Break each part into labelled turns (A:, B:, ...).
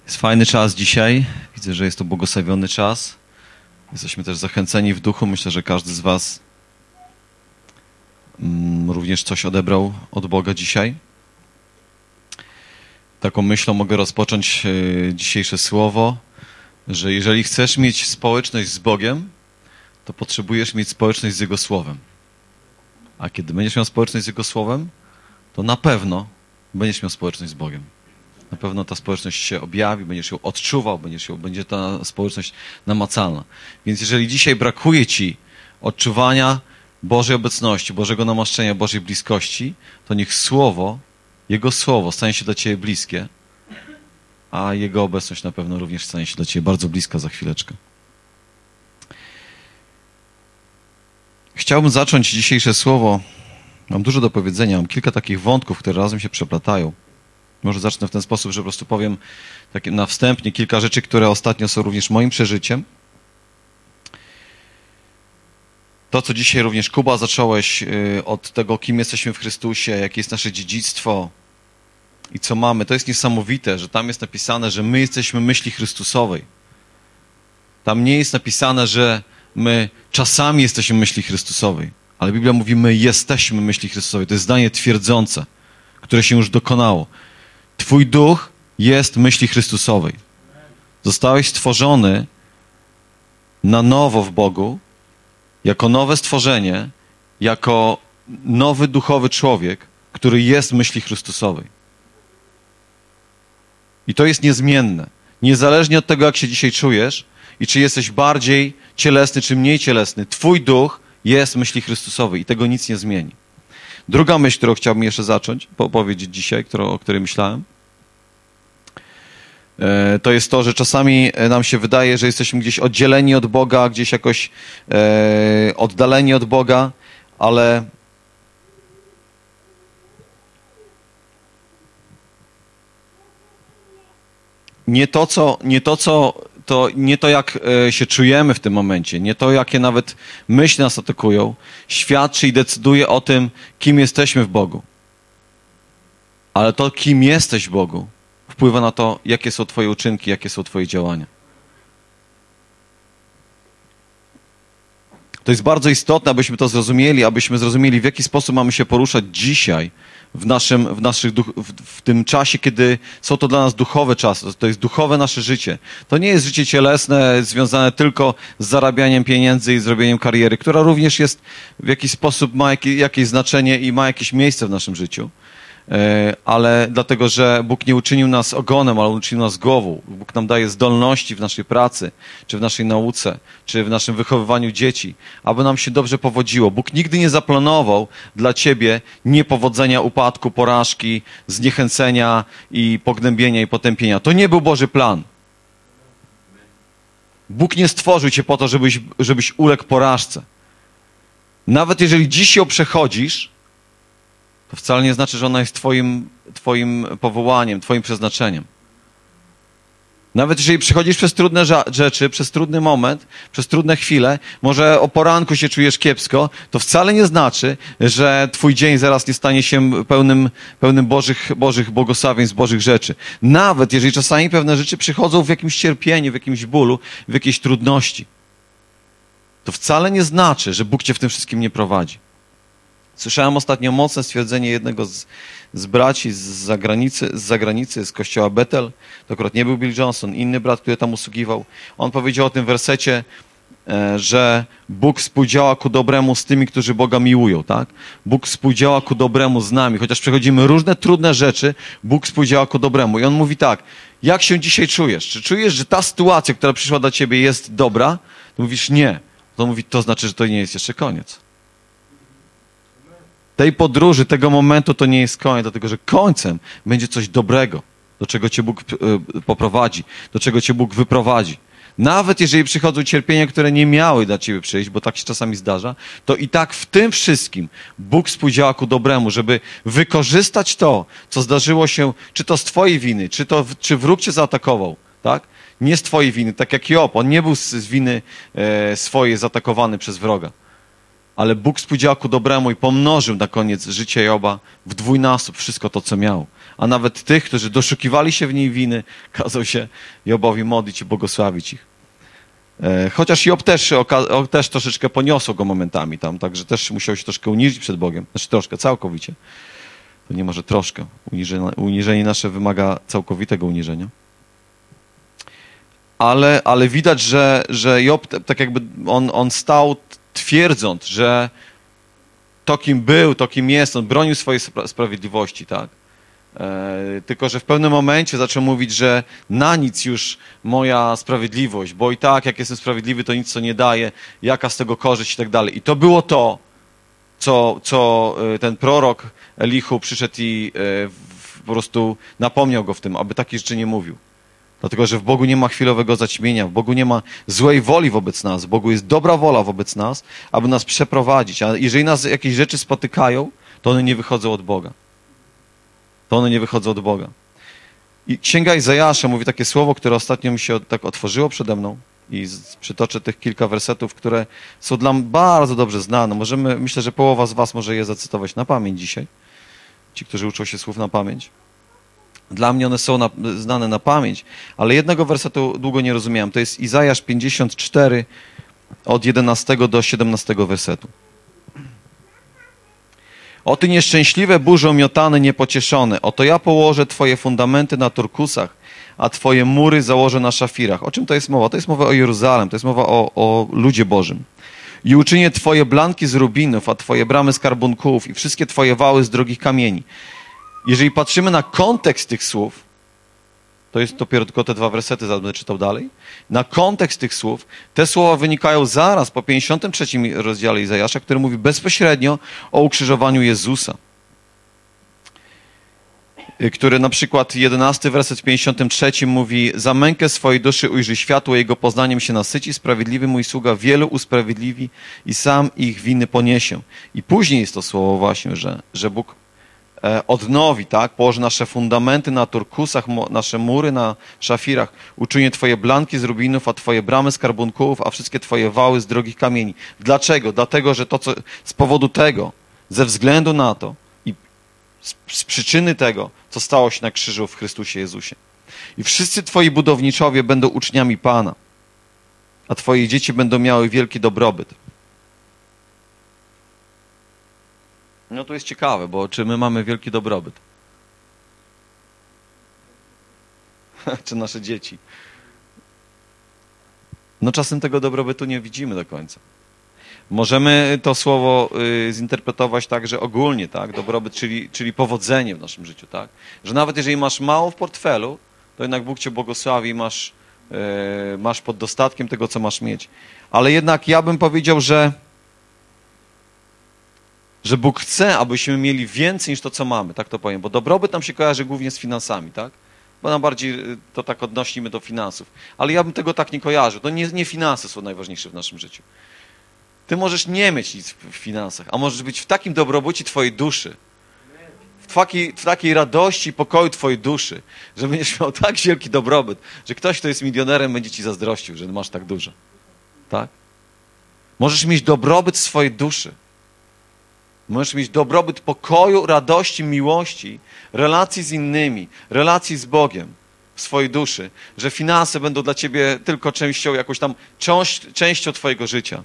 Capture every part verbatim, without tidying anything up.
A: Jest fajny czas dzisiaj. Widzę, że jest to błogosławiony czas. Jesteśmy też zachęceni w duchu. Myślę, że każdy z was mm, również coś odebrał od Boga dzisiaj. Taką myślą mogę rozpocząć y, dzisiejsze słowo, że jeżeli chcesz mieć społeczność z Bogiem, to potrzebujesz mieć społeczność z Jego Słowem. A kiedy będziesz miał społeczność z Jego Słowem, to na pewno będziesz miał społeczność z Bogiem. Na pewno ta społeczność się objawi, będziesz ją odczuwał, będziesz ją, będzie ta społeczność namacalna. Więc jeżeli dzisiaj brakuje ci odczuwania Bożej obecności, Bożego namaszczenia, Bożej bliskości, to niech Słowo, Jego Słowo stanie się dla ciebie bliskie, a Jego obecność na pewno również stanie się dla ciebie bardzo bliska za chwileczkę. Chciałbym zacząć dzisiejsze słowo. Mam dużo do powiedzenia, mam kilka takich wątków, które razem się przeplatają. Może zacznę w ten sposób, że po prostu powiem takie na wstępnie kilka rzeczy, które ostatnio są również moim przeżyciem. To, co dzisiaj również Kuba zacząłeś od tego, kim jesteśmy w Chrystusie, jakie jest nasze dziedzictwo i co mamy, to jest niesamowite, że tam jest napisane, że my jesteśmy myśli Chrystusowej. Tam nie jest napisane, że my czasami jesteśmy myśli Chrystusowej, ale Biblia mówi, my jesteśmy myśli Chrystusowej. To jest zdanie twierdzące, które się już dokonało. Twój duch jest myśli Chrystusowej. Zostałeś stworzony na nowo w Bogu, jako nowe stworzenie, jako nowy duchowy człowiek, który jest myśli Chrystusowej. I to jest niezmienne. Niezależnie od tego, jak się dzisiaj czujesz i czy jesteś bardziej cielesny, czy mniej cielesny, twój duch jest myśli Chrystusowej i tego nic nie zmieni. Druga myśl, którą chciałbym jeszcze zacząć, powiedzieć dzisiaj, którą, o której myślałem, to jest to, że czasami nam się wydaje, że jesteśmy gdzieś oddzieleni od Boga, gdzieś jakoś e, oddaleni od Boga, ale nie to, co, nie to, co, to, nie to jak się czujemy w tym momencie, nie to, jakie nawet myśli nas atakują, świadczy i decyduje o tym, kim jesteśmy w Bogu. Ale to, kim jesteś w Bogu, wpływa na to, jakie są twoje uczynki, jakie są twoje działania. To jest bardzo istotne, abyśmy to zrozumieli, abyśmy zrozumieli, w jaki sposób mamy się poruszać dzisiaj w, naszym, w, naszych duch, w, w tym czasie, kiedy są to dla nas duchowe czasy. To jest duchowe nasze życie. To nie jest życie cielesne związane tylko z zarabianiem pieniędzy i zrobieniem kariery, która również jest w jakiś sposób, ma jakieś, jakieś znaczenie i ma jakieś miejsce w naszym życiu. Ale dlatego, że Bóg nie uczynił nas ogonem, ale uczynił nas głową. Bóg nam daje zdolności w naszej pracy, czy w naszej nauce, czy w naszym wychowywaniu dzieci, aby nam się dobrze powodziło. Bóg nigdy nie zaplanował dla ciebie niepowodzenia, upadku, porażki, zniechęcenia i pognębienia i potępienia. To nie był Boży plan. Bóg nie stworzył cię po to, żebyś, żebyś uległ porażce. Nawet jeżeli dziś ją przechodzisz, to wcale nie znaczy, że ona jest twoim, twoim powołaniem, twoim przeznaczeniem. Nawet jeżeli przechodzisz przez trudne rzeczy, przez trudny moment, przez trudne chwile, może o poranku się czujesz kiepsko, to wcale nie znaczy, że twój dzień zaraz nie stanie się pełnym, pełnym Bożych, Bożych błogosławieństw, Bożych rzeczy. Nawet jeżeli czasami pewne rzeczy przychodzą w jakimś cierpieniu, w jakimś bólu, w jakiejś trudności, to wcale nie znaczy, że Bóg cię w tym wszystkim nie prowadzi. Słyszałem ostatnio mocne stwierdzenie jednego z, z braci z zagranicy, z zagranicy, z kościoła Bethel. To akurat nie był Bill Johnson, inny brat, który tam usługiwał. On powiedział o tym wersecie, e, że Bóg współdziała ku dobremu z tymi, którzy Boga miłują, tak? Bóg współdziała ku dobremu z nami. Chociaż przechodzimy różne trudne rzeczy, Bóg współdziała ku dobremu. I on mówi tak, jak się dzisiaj czujesz? Czy czujesz, że ta sytuacja, która przyszła do ciebie, jest dobra? To mówisz nie. To mówi, to znaczy, że to nie jest jeszcze koniec. Tej podróży, tego momentu to nie jest koniec, dlatego że końcem będzie coś dobrego, do czego cię Bóg poprowadzi, do czego cię Bóg wyprowadzi. Nawet jeżeli przychodzą cierpienia, które nie miały dla ciebie przyjść, bo tak się czasami zdarza, to i tak w tym wszystkim Bóg współdziała ku dobremu, żeby wykorzystać to, co zdarzyło się, czy to z twojej winy, czy to czy wróg cię zaatakował, tak? Nie z twojej winy, tak jak Job, on nie był z winy e, swojej zaatakowany przez wroga. Ale Bóg współdziałał ku dobremu i pomnożył na koniec życia Joba w dwójnasób wszystko to, co miał. a nawet tych, którzy doszukiwali się w niej winy, kazał się Jobowi modlić i błogosławić ich. Chociaż Job też, też troszeczkę poniosło go momentami tam, także też musiał się troszkę uniżyć przed Bogiem. Znaczy troszkę, całkowicie. To nie może troszkę. Uniżenie, uniżenie nasze wymaga całkowitego uniżenia. Ale, ale widać, że, że Job, tak jakby on, on stał twierdząc, że to, kim był, to, kim jest, on bronił swojej sprawiedliwości, tak? E, tylko, że w pewnym momencie zaczął mówić, że na nic już moja sprawiedliwość, bo i tak, jak jestem sprawiedliwy, to nic co nie daje, jaka z tego korzyść i tak dalej. I to było to, co, co ten prorok Elihu przyszedł i e, w, po prostu napomniał go w tym, aby takie rzeczy nie mówił. Dlatego, że w Bogu nie ma chwilowego zaćmienia, w Bogu nie ma złej woli wobec nas, w Bogu jest dobra wola wobec nas, aby nas przeprowadzić. A jeżeli nas jakieś rzeczy spotykają, to one nie wychodzą od Boga. To one nie wychodzą od Boga. I Księga Izajasza mówi takie słowo, które ostatnio mi się tak otworzyło przede mną i przytoczę tych kilka wersetów, które są dla mnie bardzo dobrze znane. Możemy, myślę, że połowa z was może je zacytować na pamięć dzisiaj. Ci, którzy uczą się słów na pamięć. Dla mnie one są na, znane na pamięć, ale jednego wersetu długo nie rozumiałem. To jest Izajasz pięćdziesiąt cztery od jedenastego do siedemnastego wersetu. O ty nieszczęśliwe burzo miotane, niepocieszone, oto ja położę twoje fundamenty na turkusach, a twoje mury założę na szafirach. O czym to jest mowa? To jest mowa o Jeruzalem, to jest mowa o, o ludzie Bożym. I uczynię twoje blanki z rubinów, a twoje bramy z karbunkułów i wszystkie twoje wały z drogich kamieni. Jeżeli patrzymy na kontekst tych słów, to jest dopiero tylko te dwa wersety, będę czytał dalej. Na kontekst tych słów, te słowa wynikają zaraz po pięćdziesiątym trzecim rozdziale Izajasza, który mówi bezpośrednio o ukrzyżowaniu Jezusa. Który na przykład jedenasty werset w pięćdziesiątym trzecim mówi: za mękę swojej duszy ujrzy światło, jego poznaniem się nasyci, sprawiedliwy mój sługa wielu usprawiedliwi i sam ich winy poniesie. I później jest to słowo właśnie, że, że Bóg odnowi, tak? Położy nasze fundamenty na turkusach, nasze mury na szafirach. Uczynię twoje blanki z rubinów, a twoje bramy z karbunkułów, a wszystkie twoje wały z drogich kamieni. Dlaczego? Dlatego, że to, co z powodu tego, ze względu na to i z, z przyczyny tego, co stało się na krzyżu w Chrystusie Jezusie. I wszyscy twoi budowniczowie będą uczniami Pana, a twoje dzieci będą miały wielki dobrobyt. No to jest ciekawe, bo czy my mamy wielki dobrobyt? Czy nasze dzieci? No czasem tego dobrobytu nie widzimy do końca. Możemy to słowo y, zinterpretować także ogólnie, tak? Dobrobyt, czyli, czyli powodzenie w naszym życiu, tak? Że nawet jeżeli masz mało w portfelu, to jednak Bóg cię błogosławi i masz, y, masz pod dostatkiem tego, co masz mieć. Ale jednak ja bym powiedział, że że Bóg chce, abyśmy mieli więcej niż to, co mamy, tak to powiem, bo dobrobyt nam się kojarzy głównie z finansami, tak? Bo nam bardziej to tak odnosimy do finansów. Ale ja bym tego tak nie kojarzył. To nie, nie finanse są najważniejsze w naszym życiu. Ty możesz nie mieć nic w finansach, a możesz być w takim dobrobycie twojej duszy, w takiej, w takiej radości i pokoju twojej duszy, że będziesz miał tak wielki dobrobyt, że ktoś, kto jest milionerem, będzie ci zazdrościł, że masz tak dużo. Tak? Możesz mieć dobrobyt swojej duszy. Możesz mieć dobrobyt pokoju, radości, miłości, relacji z innymi, relacji z Bogiem w swojej duszy, że finanse będą dla ciebie tylko częścią, jakąś tam część, częścią twojego życia.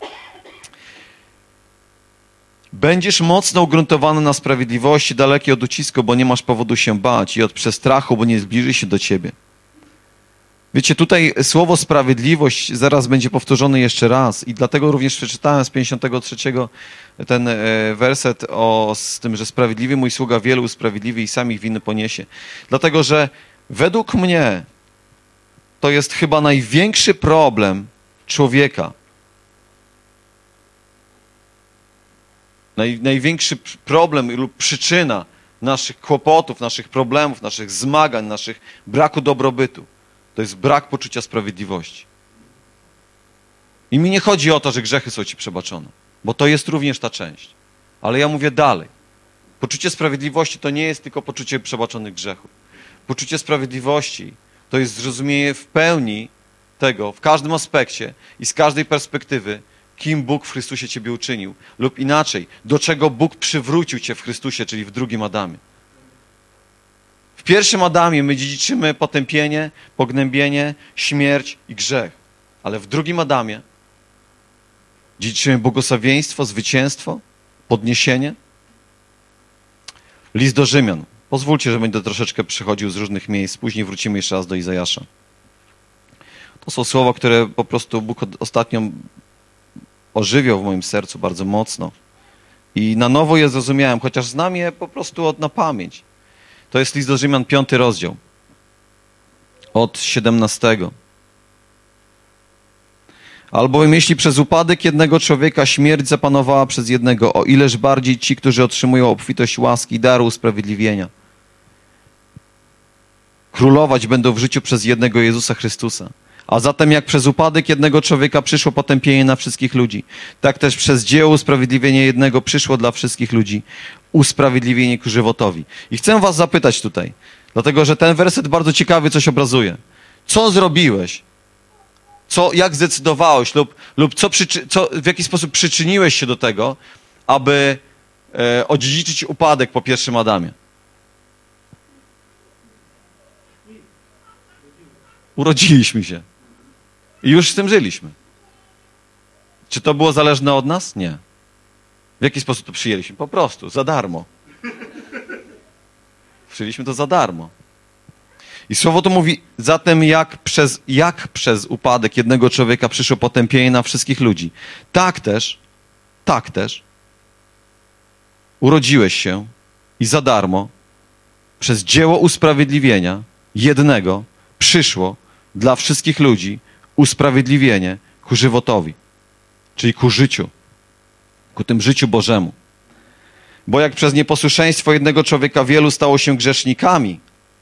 A: Będziesz mocno ugruntowany na sprawiedliwości, daleki od ucisku, bo nie masz powodu się bać, i od przestrachu, bo nie zbliży się do ciebie. Wiecie, tutaj słowo sprawiedliwość zaraz będzie powtórzone jeszcze raz i dlatego również przeczytałem z pięćdziesiątego trzeciego ten werset o, z tym, że sprawiedliwy mój sługa wielu usprawiedliwi i sam ich winy poniesie. Dlatego, że według mnie to jest chyba największy problem człowieka. Naj, największy problem lub przyczyna naszych kłopotów, naszych problemów, naszych zmagań, naszych braku dobrobytu. To jest brak poczucia sprawiedliwości. I mi nie chodzi o to, że grzechy są ci przebaczone, bo to jest również ta część. Ale ja mówię dalej. Poczucie sprawiedliwości to nie jest tylko poczucie przebaczonych grzechów. Poczucie sprawiedliwości to jest zrozumienie w pełni tego, w każdym aspekcie i z każdej perspektywy, kim Bóg w Chrystusie ciebie uczynił. Lub inaczej, do czego Bóg przywrócił cię w Chrystusie, czyli w drugim Adamie. W pierwszym Adamie my dziedziczymy potępienie, pognębienie, śmierć i grzech. Ale w drugim Adamie dziedziczymy błogosławieństwo, zwycięstwo, podniesienie. List do Rzymian. Pozwólcie, że będę troszeczkę przychodził z różnych miejsc. Później wrócimy jeszcze raz do Izajasza. To są słowa, które po prostu Bóg ostatnio ożywiał w moim sercu bardzo mocno. I na nowo je zrozumiałem, chociaż znam je po prostu od na pamięć. To jest list do Rzymian, piąty rozdział. Od siedemnastego. Albowiem jeśli przez upadek jednego człowieka śmierć zapanowała przez jednego, o ileż bardziej ci, którzy otrzymują obfitość łaski i daru usprawiedliwienia, królować będą w życiu przez jednego Jezusa Chrystusa. A zatem jak przez upadek jednego człowieka przyszło potępienie na wszystkich ludzi, tak też przez dzieło usprawiedliwienia jednego przyszło dla wszystkich ludzi usprawiedliwienie ku żywotowi. I chcę was zapytać tutaj, dlatego że ten werset bardzo ciekawy coś obrazuje. Co zrobiłeś? Co, jak zdecydowałeś lub, lub co, przyczy, co, w jaki sposób przyczyniłeś się do tego, aby e, odziedziczyć upadek po pierwszym Adamie? Urodziliśmy się. I już z tym żyliśmy. Czy to było zależne od nas? Nie. W jaki sposób to przyjęliśmy? Po prostu, za darmo. Przyjęliśmy to za darmo. I słowo to mówi, zatem jak przez, jak przez upadek jednego człowieka przyszło potępienie na wszystkich ludzi, tak też, tak też urodziłeś się i za darmo przez dzieło usprawiedliwienia jednego przyszło dla wszystkich ludzi usprawiedliwienie ku żywotowi, czyli ku życiu, ku tym życiu Bożemu. Bo jak przez nieposłuszeństwo jednego człowieka wielu stało się grzesznikami,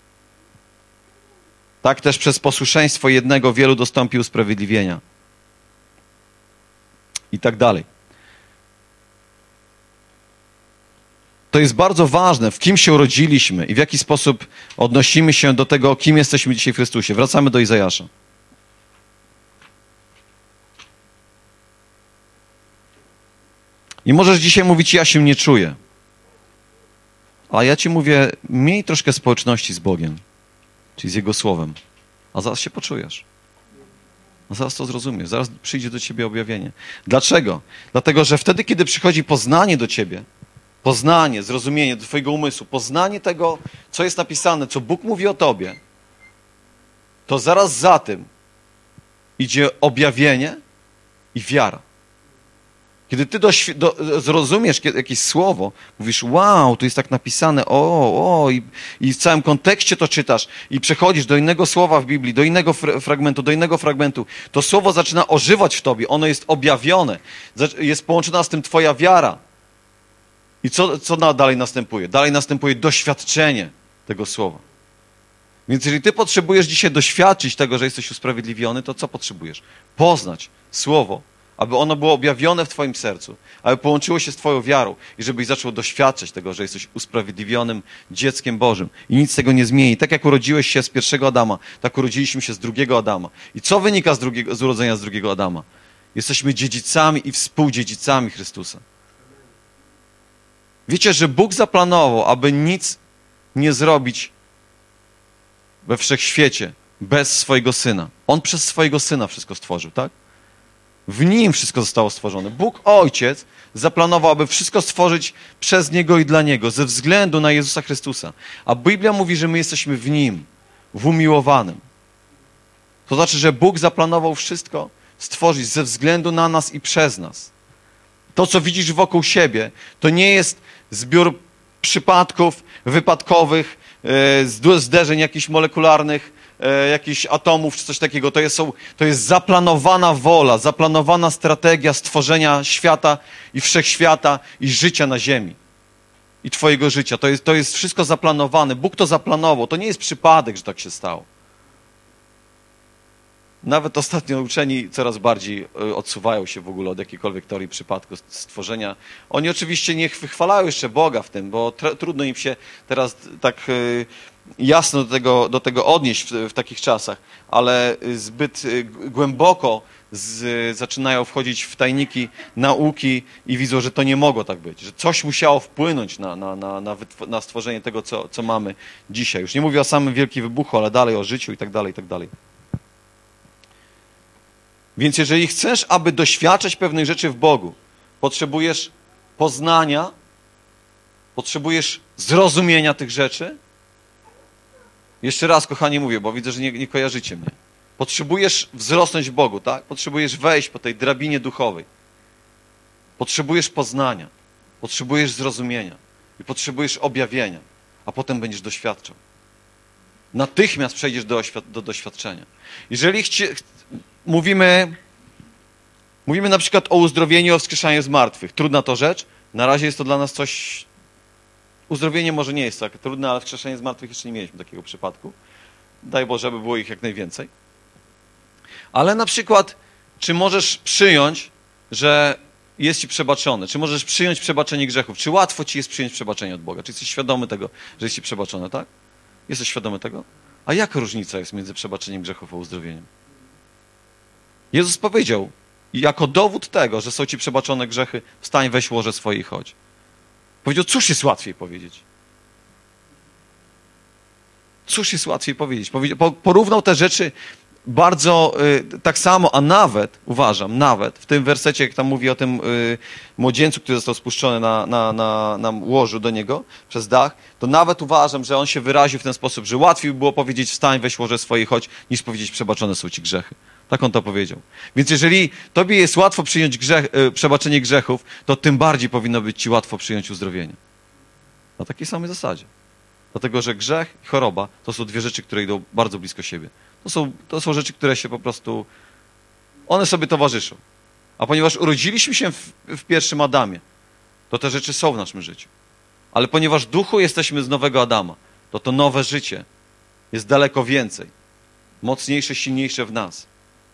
A: tak też przez posłuszeństwo jednego wielu dostąpi usprawiedliwienia. I tak dalej. To jest bardzo ważne, w kim się urodziliśmy i w jaki sposób odnosimy się do tego, kim jesteśmy dzisiaj w Chrystusie. Wracamy do Izajasza. I możesz dzisiaj mówić, ja się nie czuję. A ja ci mówię, miej troszkę społeczności z Bogiem, czyli z Jego Słowem, a zaraz się poczujesz. A zaraz to zrozumiesz, zaraz przyjdzie do ciebie objawienie. Dlaczego? Dlatego, że wtedy, kiedy przychodzi poznanie do ciebie, poznanie, zrozumienie do twojego umysłu, poznanie tego, co jest napisane, co Bóg mówi o tobie, to zaraz za tym idzie objawienie i wiara. Kiedy ty doświ- do, zrozumiesz jakieś słowo, mówisz, wow, tu jest tak napisane, o, o, i, i w całym kontekście to czytasz i przechodzisz do innego słowa w Biblii, do innego fr- fragmentu, do innego fragmentu, to słowo zaczyna ożywać w tobie, ono jest objawione, jest połączona z tym twoja wiara. I co, co dalej następuje? Dalej następuje doświadczenie tego słowa. Więc jeżeli ty potrzebujesz dzisiaj doświadczyć tego, że jesteś usprawiedliwiony, to co potrzebujesz? Poznać słowo, aby ono było objawione w twoim sercu, aby połączyło się z twoją wiarą i żebyś zaczął doświadczać tego, że jesteś usprawiedliwionym dzieckiem Bożym. I nic tego nie zmieni. Tak jak urodziłeś się z pierwszego Adama, tak urodziliśmy się z drugiego Adama. I co wynika z, drugiego, z urodzenia z drugiego Adama? Jesteśmy dziedzicami i współdziedzicami Chrystusa. Wiecie, że Bóg zaplanował, aby nic nie zrobić we wszechświecie bez swojego Syna. On przez swojego Syna wszystko stworzył, tak? W Nim wszystko zostało stworzone. Bóg Ojciec zaplanował, aby wszystko stworzyć przez Niego i dla Niego, ze względu na Jezusa Chrystusa. A Biblia mówi, że my jesteśmy w Nim, w umiłowanym. To znaczy, że Bóg zaplanował wszystko stworzyć ze względu na nas i przez nas. To, co widzisz wokół siebie, to nie jest zbiór przypadków wypadkowych, e, zderzeń jakichś molekularnych, e, jakichś atomów czy coś takiego. To jest, są, to jest zaplanowana wola, zaplanowana strategia stworzenia świata i wszechświata i życia na ziemi. I twojego życia. To jest, to jest wszystko zaplanowane. Bóg to zaplanował. To nie jest przypadek, że tak się stało. Nawet ostatnio uczeni coraz bardziej odsuwają się w ogóle od jakiejkolwiek teorii przypadku stworzenia. Oni oczywiście nie wychwalają jeszcze Boga w tym, bo trudno im się teraz tak jasno do tego, do tego odnieść w, w takich czasach, ale zbyt głęboko z, zaczynają wchodzić w tajniki nauki i widzą, że to nie mogło tak być, że coś musiało wpłynąć na, na, na, na, na stworzenie tego, co, co mamy dzisiaj. Już nie mówię o samym wielkim wybuchu, ale dalej o życiu i tak dalej, i tak dalej. Więc jeżeli chcesz, aby doświadczać pewnych rzeczy w Bogu, potrzebujesz poznania, potrzebujesz zrozumienia tych rzeczy. Jeszcze raz, kochani, mówię, bo widzę, że nie, nie kojarzycie mnie. Potrzebujesz wzrosnąć w Bogu, tak? Potrzebujesz wejść po tej drabinie duchowej. Potrzebujesz poznania, potrzebujesz zrozumienia i potrzebujesz objawienia, a potem będziesz doświadczał. Natychmiast przejdziesz do, do doświadczenia. Jeżeli chci, mówimy, mówimy na przykład o uzdrowieniu, o wskrzeszaniu z martwych. Trudna to rzecz. Na razie jest to dla nas coś... Uzdrowienie może nie jest tak trudne, ale wskrzeszenie z martwych jeszcze nie mieliśmy takiego przypadku. Daj Boże, aby było ich jak najwięcej. Ale na przykład, czy możesz przyjąć, że jest ci przebaczone? Czy możesz przyjąć przebaczenie grzechów? Czy łatwo ci jest przyjąć przebaczenie od Boga? Czy jesteś świadomy tego, że jest ci przebaczone, tak? Jesteś świadomy tego? A jaka różnica jest między przebaczeniem grzechów a uzdrowieniem? Jezus powiedział, jako dowód tego, że są ci przebaczone grzechy, wstań, weź łoże swoje i chodź. Powiedział, cóż jest łatwiej powiedzieć? Cóż jest łatwiej powiedzieć? Porównał te rzeczy bardzo y, tak samo, a nawet, uważam, nawet w tym wersecie, jak tam mówi o tym y, młodzieńcu, który został spuszczony na, na, na, na łożu do niego przez dach, to nawet uważam, że on się wyraził w ten sposób, że łatwiej było powiedzieć wstań, weź łoże swoje, chodź, niż powiedzieć przebaczone są ci grzechy. Tak on to powiedział. Więc jeżeli tobie jest łatwo przyjąć grzech, y, przebaczenie grzechów, to tym bardziej powinno być ci łatwo przyjąć uzdrowienie. Na takiej samej zasadzie. Dlatego, że grzech i choroba to są dwie rzeczy, które idą bardzo blisko siebie. To są, to są rzeczy, które się po prostu... One sobie towarzyszą. A ponieważ urodziliśmy się w, w pierwszym Adamie, to te rzeczy są w naszym życiu. Ale ponieważ duchu jesteśmy z nowego Adama, to to nowe życie jest daleko więcej. Mocniejsze, silniejsze w nas.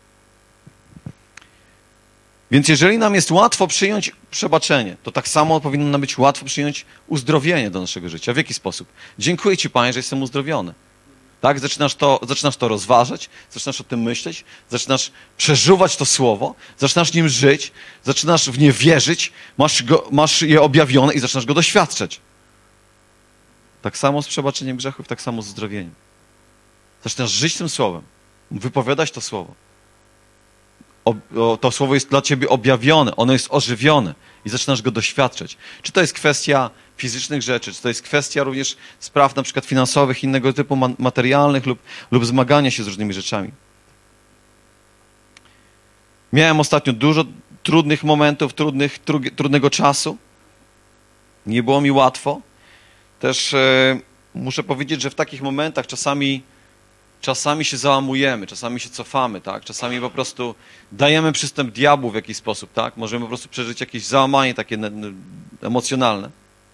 A: Więc jeżeli nam jest łatwo przyjąć przebaczenie, to tak samo powinno nam być łatwo przyjąć uzdrowienie do naszego życia. W jaki sposób? Dziękuję Ci, Panie, że jestem uzdrowiony. Tak? Zaczynasz to, zaczynasz to rozważać, zaczynasz o tym myśleć, zaczynasz przeżuwać to słowo, zaczynasz nim żyć, zaczynasz w nie wierzyć, masz, go, masz je objawione i zaczynasz go doświadczać. Tak samo z przebaczeniem grzechów, tak samo z uzdrowieniem. Zaczynasz żyć tym słowem, wypowiadać to słowo. To słowo jest dla ciebie objawione, ono jest ożywione i zaczynasz go doświadczać. Czy to jest kwestia fizycznych rzeczy, czy to jest kwestia również spraw na przykład finansowych, innego typu materialnych lub, lub zmagania się z różnymi rzeczami. Miałem ostatnio dużo trudnych momentów, trudnych, tru, trudnego czasu. Nie było mi łatwo. Też e, muszę powiedzieć, że w takich momentach czasami Czasami się załamujemy, czasami się cofamy, tak? Czasami po prostu dajemy przystęp diabłu w jakiś sposób, tak? Możemy po prostu przeżyć jakieś załamanie takie emocjonalne.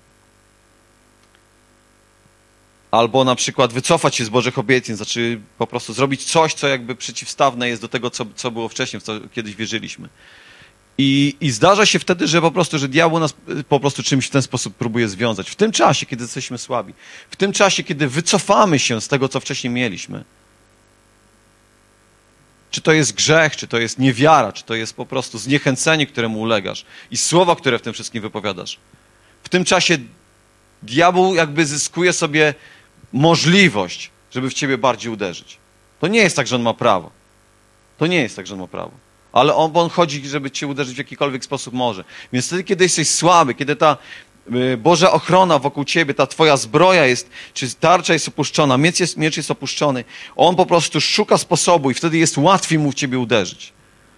A: Albo na przykład wycofać się z Bożych obietnic, znaczy po prostu zrobić coś, co jakby przeciwstawne jest do tego, co, co było wcześniej, w co kiedyś wierzyliśmy. I, I zdarza się wtedy, że po prostu, że diabeł nas po prostu czymś w ten sposób próbuje związać. W tym czasie, kiedy jesteśmy słabi, w tym czasie, kiedy wycofamy się z tego, co wcześniej mieliśmy, czy to jest grzech, czy to jest niewiara, czy to jest po prostu zniechęcenie, któremu ulegasz i słowa, które w tym wszystkim wypowiadasz. W tym czasie diabeł jakby zyskuje sobie możliwość, żeby w ciebie bardziej uderzyć. To nie jest tak, że on ma prawo. To nie jest tak, że on ma prawo. Ale on, bo on chodzi, żeby cię uderzyć w jakikolwiek sposób może. Więc wtedy, kiedy jesteś słaby, kiedy ta y, Boża ochrona wokół ciebie, ta twoja zbroja jest, czy tarcza jest opuszczona, miecz jest, miecz jest opuszczony, on po prostu szuka sposobu i wtedy jest łatwiej mu w ciebie uderzyć.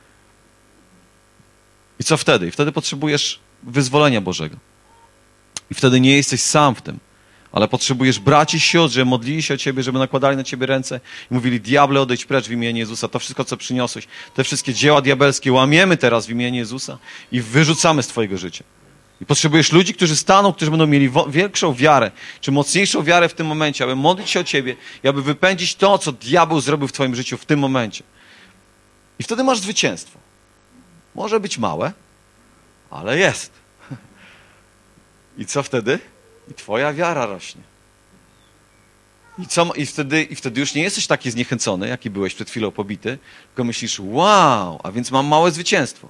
A: I co wtedy? I wtedy potrzebujesz wyzwolenia Bożego. I wtedy nie jesteś sam w tym. Ale potrzebujesz braci i sióstr, żeby modlili się o ciebie, żeby nakładali na ciebie ręce i mówili, diable, odejdź precz w imieniu Jezusa. To wszystko, co przyniosłeś, te wszystkie dzieła diabelskie łamiemy teraz w imieniu Jezusa i wyrzucamy z twojego życia. I potrzebujesz ludzi, którzy staną, którzy będą mieli większą wiarę, czy mocniejszą wiarę w tym momencie, aby modlić się o ciebie i aby wypędzić to, co diabeł zrobił w twoim życiu w tym momencie. I wtedy masz zwycięstwo. Może być małe, ale jest. I co wtedy? I twoja wiara rośnie. I, co, i, wtedy, I wtedy już nie jesteś taki zniechęcony, jaki byłeś przed chwilą pobity, tylko myślisz, wow, a więc mam małe zwycięstwo.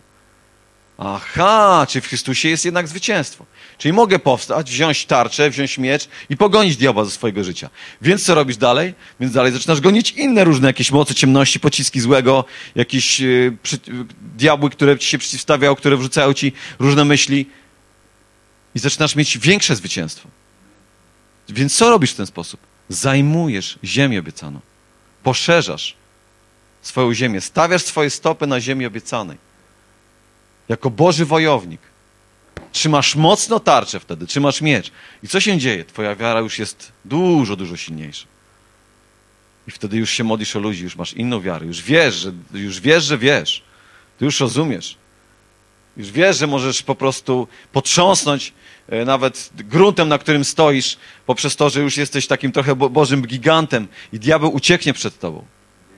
A: Aha, czy w Chrystusie jest jednak zwycięstwo. Czyli mogę powstać, wziąć tarczę, wziąć miecz i pogonić diabła ze swojego życia. Więc co robisz dalej? Więc dalej zaczynasz gonić inne różne jakieś moce ciemności, pociski złego, jakieś yy, przy, yy, diabły, które ci się przeciwstawiają, które wrzucają ci różne myśli. I zaczynasz mieć większe zwycięstwo. Więc co robisz w ten sposób? Zajmujesz ziemię obiecaną. Poszerzasz swoją ziemię. Stawiasz swoje stopy na ziemi obiecanej. Jako Boży wojownik. Trzymasz mocno tarczę wtedy, trzymasz miecz. I co się dzieje? Twoja wiara już jest dużo, dużo silniejsza. I wtedy już się modlisz o ludzi, już masz inną wiarę. Już wiesz, że, już wiesz, że wiesz. Ty już rozumiesz. Już wiesz, że możesz po prostu potrząsnąć e, nawet gruntem, na którym stoisz, poprzez to, że już jesteś takim trochę bo Bożym gigantem i diabeł ucieknie przed tobą.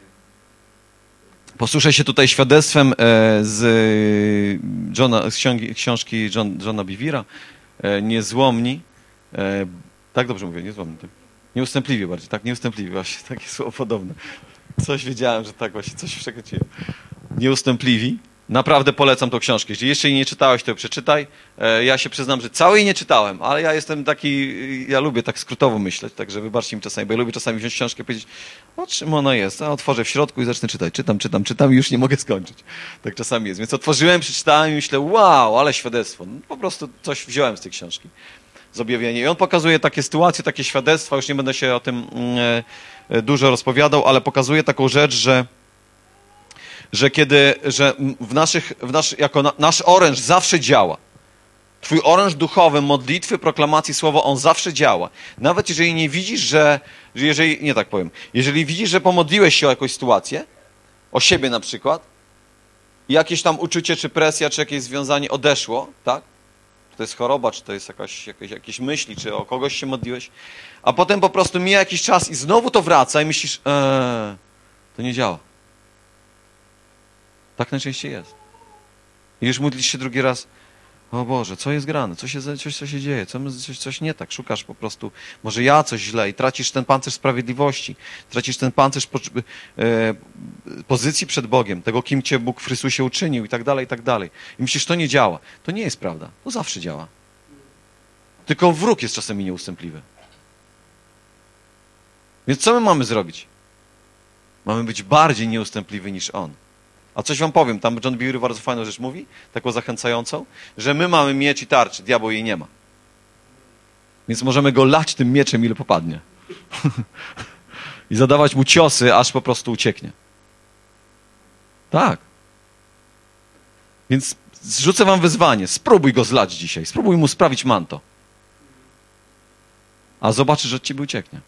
A: Posłuchaj się tutaj świadectwem e, z, Johna, z książki, książki John, Johna Bevera, e, Niezłomni. E, tak dobrze mówię, niezłomni. Tak. Nieustępliwi bardziej, tak, nieustępliwi, właśnie, takie słowo podobne. Coś wiedziałem, że tak właśnie, coś przekręciłem. Nieustępliwi. Naprawdę polecam tą książkę. Jeśli jeszcze jej nie czytałeś, to ją przeczytaj. E, ja się przyznam, że całej nie czytałem, ale ja jestem taki, ja lubię tak skrótowo myśleć, także wybaczcie mi czasami, bo ja lubię czasami wziąć książkę i powiedzieć, o czym ona jest, a otworzę w środku i zacznę czytać. Czytam, czytam, czytam i już nie mogę skończyć. Tak czasami jest. Więc otworzyłem, przeczytałem i myślę, wow, ale świadectwo. No, po prostu coś wziąłem z tej książki. Z objawienia. I on pokazuje takie sytuacje, takie świadectwa, już nie będę się o tym e, dużo rozpowiadał, ale pokazuje taką rzecz, że że kiedy, że w naszych, w nasz, jako na, nasz oręż zawsze działa. Twój oręż duchowy, modlitwy, proklamacji słowa, on zawsze działa. Nawet jeżeli nie widzisz, że, że jeżeli, nie tak powiem, jeżeli widzisz, że pomodliłeś się o jakąś sytuację, o siebie na przykład, i jakieś tam uczucie, czy presja, czy jakieś związanie odeszło, tak? Czy to jest choroba, czy to jest jakaś, jakieś, jakieś myśli, czy o kogoś się modliłeś, a potem po prostu mija jakiś czas i znowu to wraca i myślisz, eee, to nie działa. Tak najczęściej jest. I już modlisz się drugi raz, o Boże, co jest grane, co się, coś, co się dzieje, co, coś, coś nie tak, szukasz po prostu, może ja coś źle i tracisz ten pancerz sprawiedliwości, tracisz ten pancerz po, e, pozycji przed Bogiem, tego, kim cię Bóg w Chrystusie uczynił i tak dalej, i tak dalej. I myślisz, to nie działa. To nie jest prawda. To zawsze działa. Tylko wróg jest czasami nieustępliwy. Więc co my mamy zrobić? Mamy być bardziej nieustępliwi niż On. A coś wam powiem, tam John Bever bardzo fajną rzecz mówi, taką zachęcającą, że my mamy miecz i tarczy, diabeł jej nie ma. Więc możemy go lać tym mieczem, ile popadnie. I zadawać mu ciosy, aż po prostu ucieknie. Tak. Więc zrzucę wam wyzwanie, spróbuj go zlać dzisiaj, spróbuj mu sprawić manto. A zobaczysz, że od ciebie ucieknie.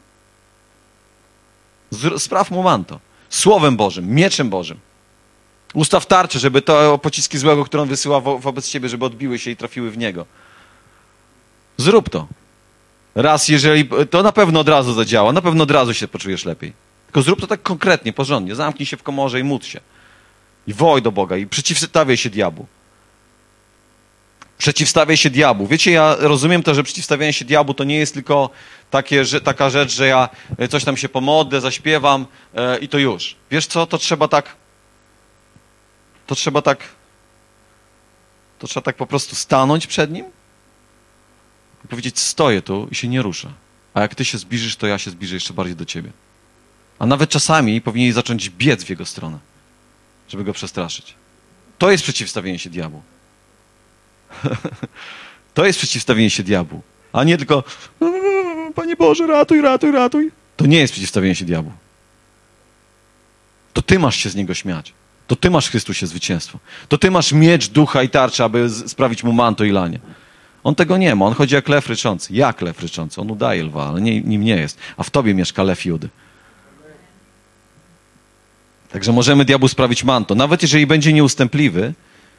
A: Spraw mu manto. Słowem Bożym, mieczem Bożym. Ustaw tarczę, żeby to pociski złego, które on wysyła wo wobec ciebie, żeby odbiły się i trafiły w niego. Zrób to. Raz, jeżeli... To na pewno od razu zadziała, na pewno od razu się poczujesz lepiej. Tylko zrób to tak konkretnie, porządnie. Zamknij się w komorze i módl się. I wołaj do Boga i przeciwstawiaj się diabłu. Przeciwstawiaj się diabłu. Wiecie, ja rozumiem to, że przeciwstawianie się diabłu to nie jest tylko takie, że, taka rzecz, że ja coś tam się pomodlę, zaśpiewam e, i to już. Wiesz co, to trzeba tak to trzeba tak to trzeba tak po prostu stanąć przed nim i powiedzieć, stoję tu i się nie ruszę. A jak ty się zbliżysz, to ja się zbliżę jeszcze bardziej do ciebie. A nawet czasami powinieneś zacząć biec w jego stronę, żeby go przestraszyć. To jest przeciwstawienie się diabłu. To jest przeciwstawienie się diabłu. A nie tylko Panie Boże, ratuj, ratuj, ratuj. To nie jest przeciwstawienie się diabłu. To ty masz się z niego śmiać. To ty masz w Chrystusie zwycięstwo. To ty masz miecz, ducha i tarczę, aby sprawić mu manto i lanie. On tego nie ma. On chodzi jak lew ryczący. Jak lew ryczący. On udaje lwa, ale nie, nim nie jest. A w tobie mieszka lew Judy. Także możemy diabłu sprawić manto. Nawet jeżeli będzie nieustępliwy,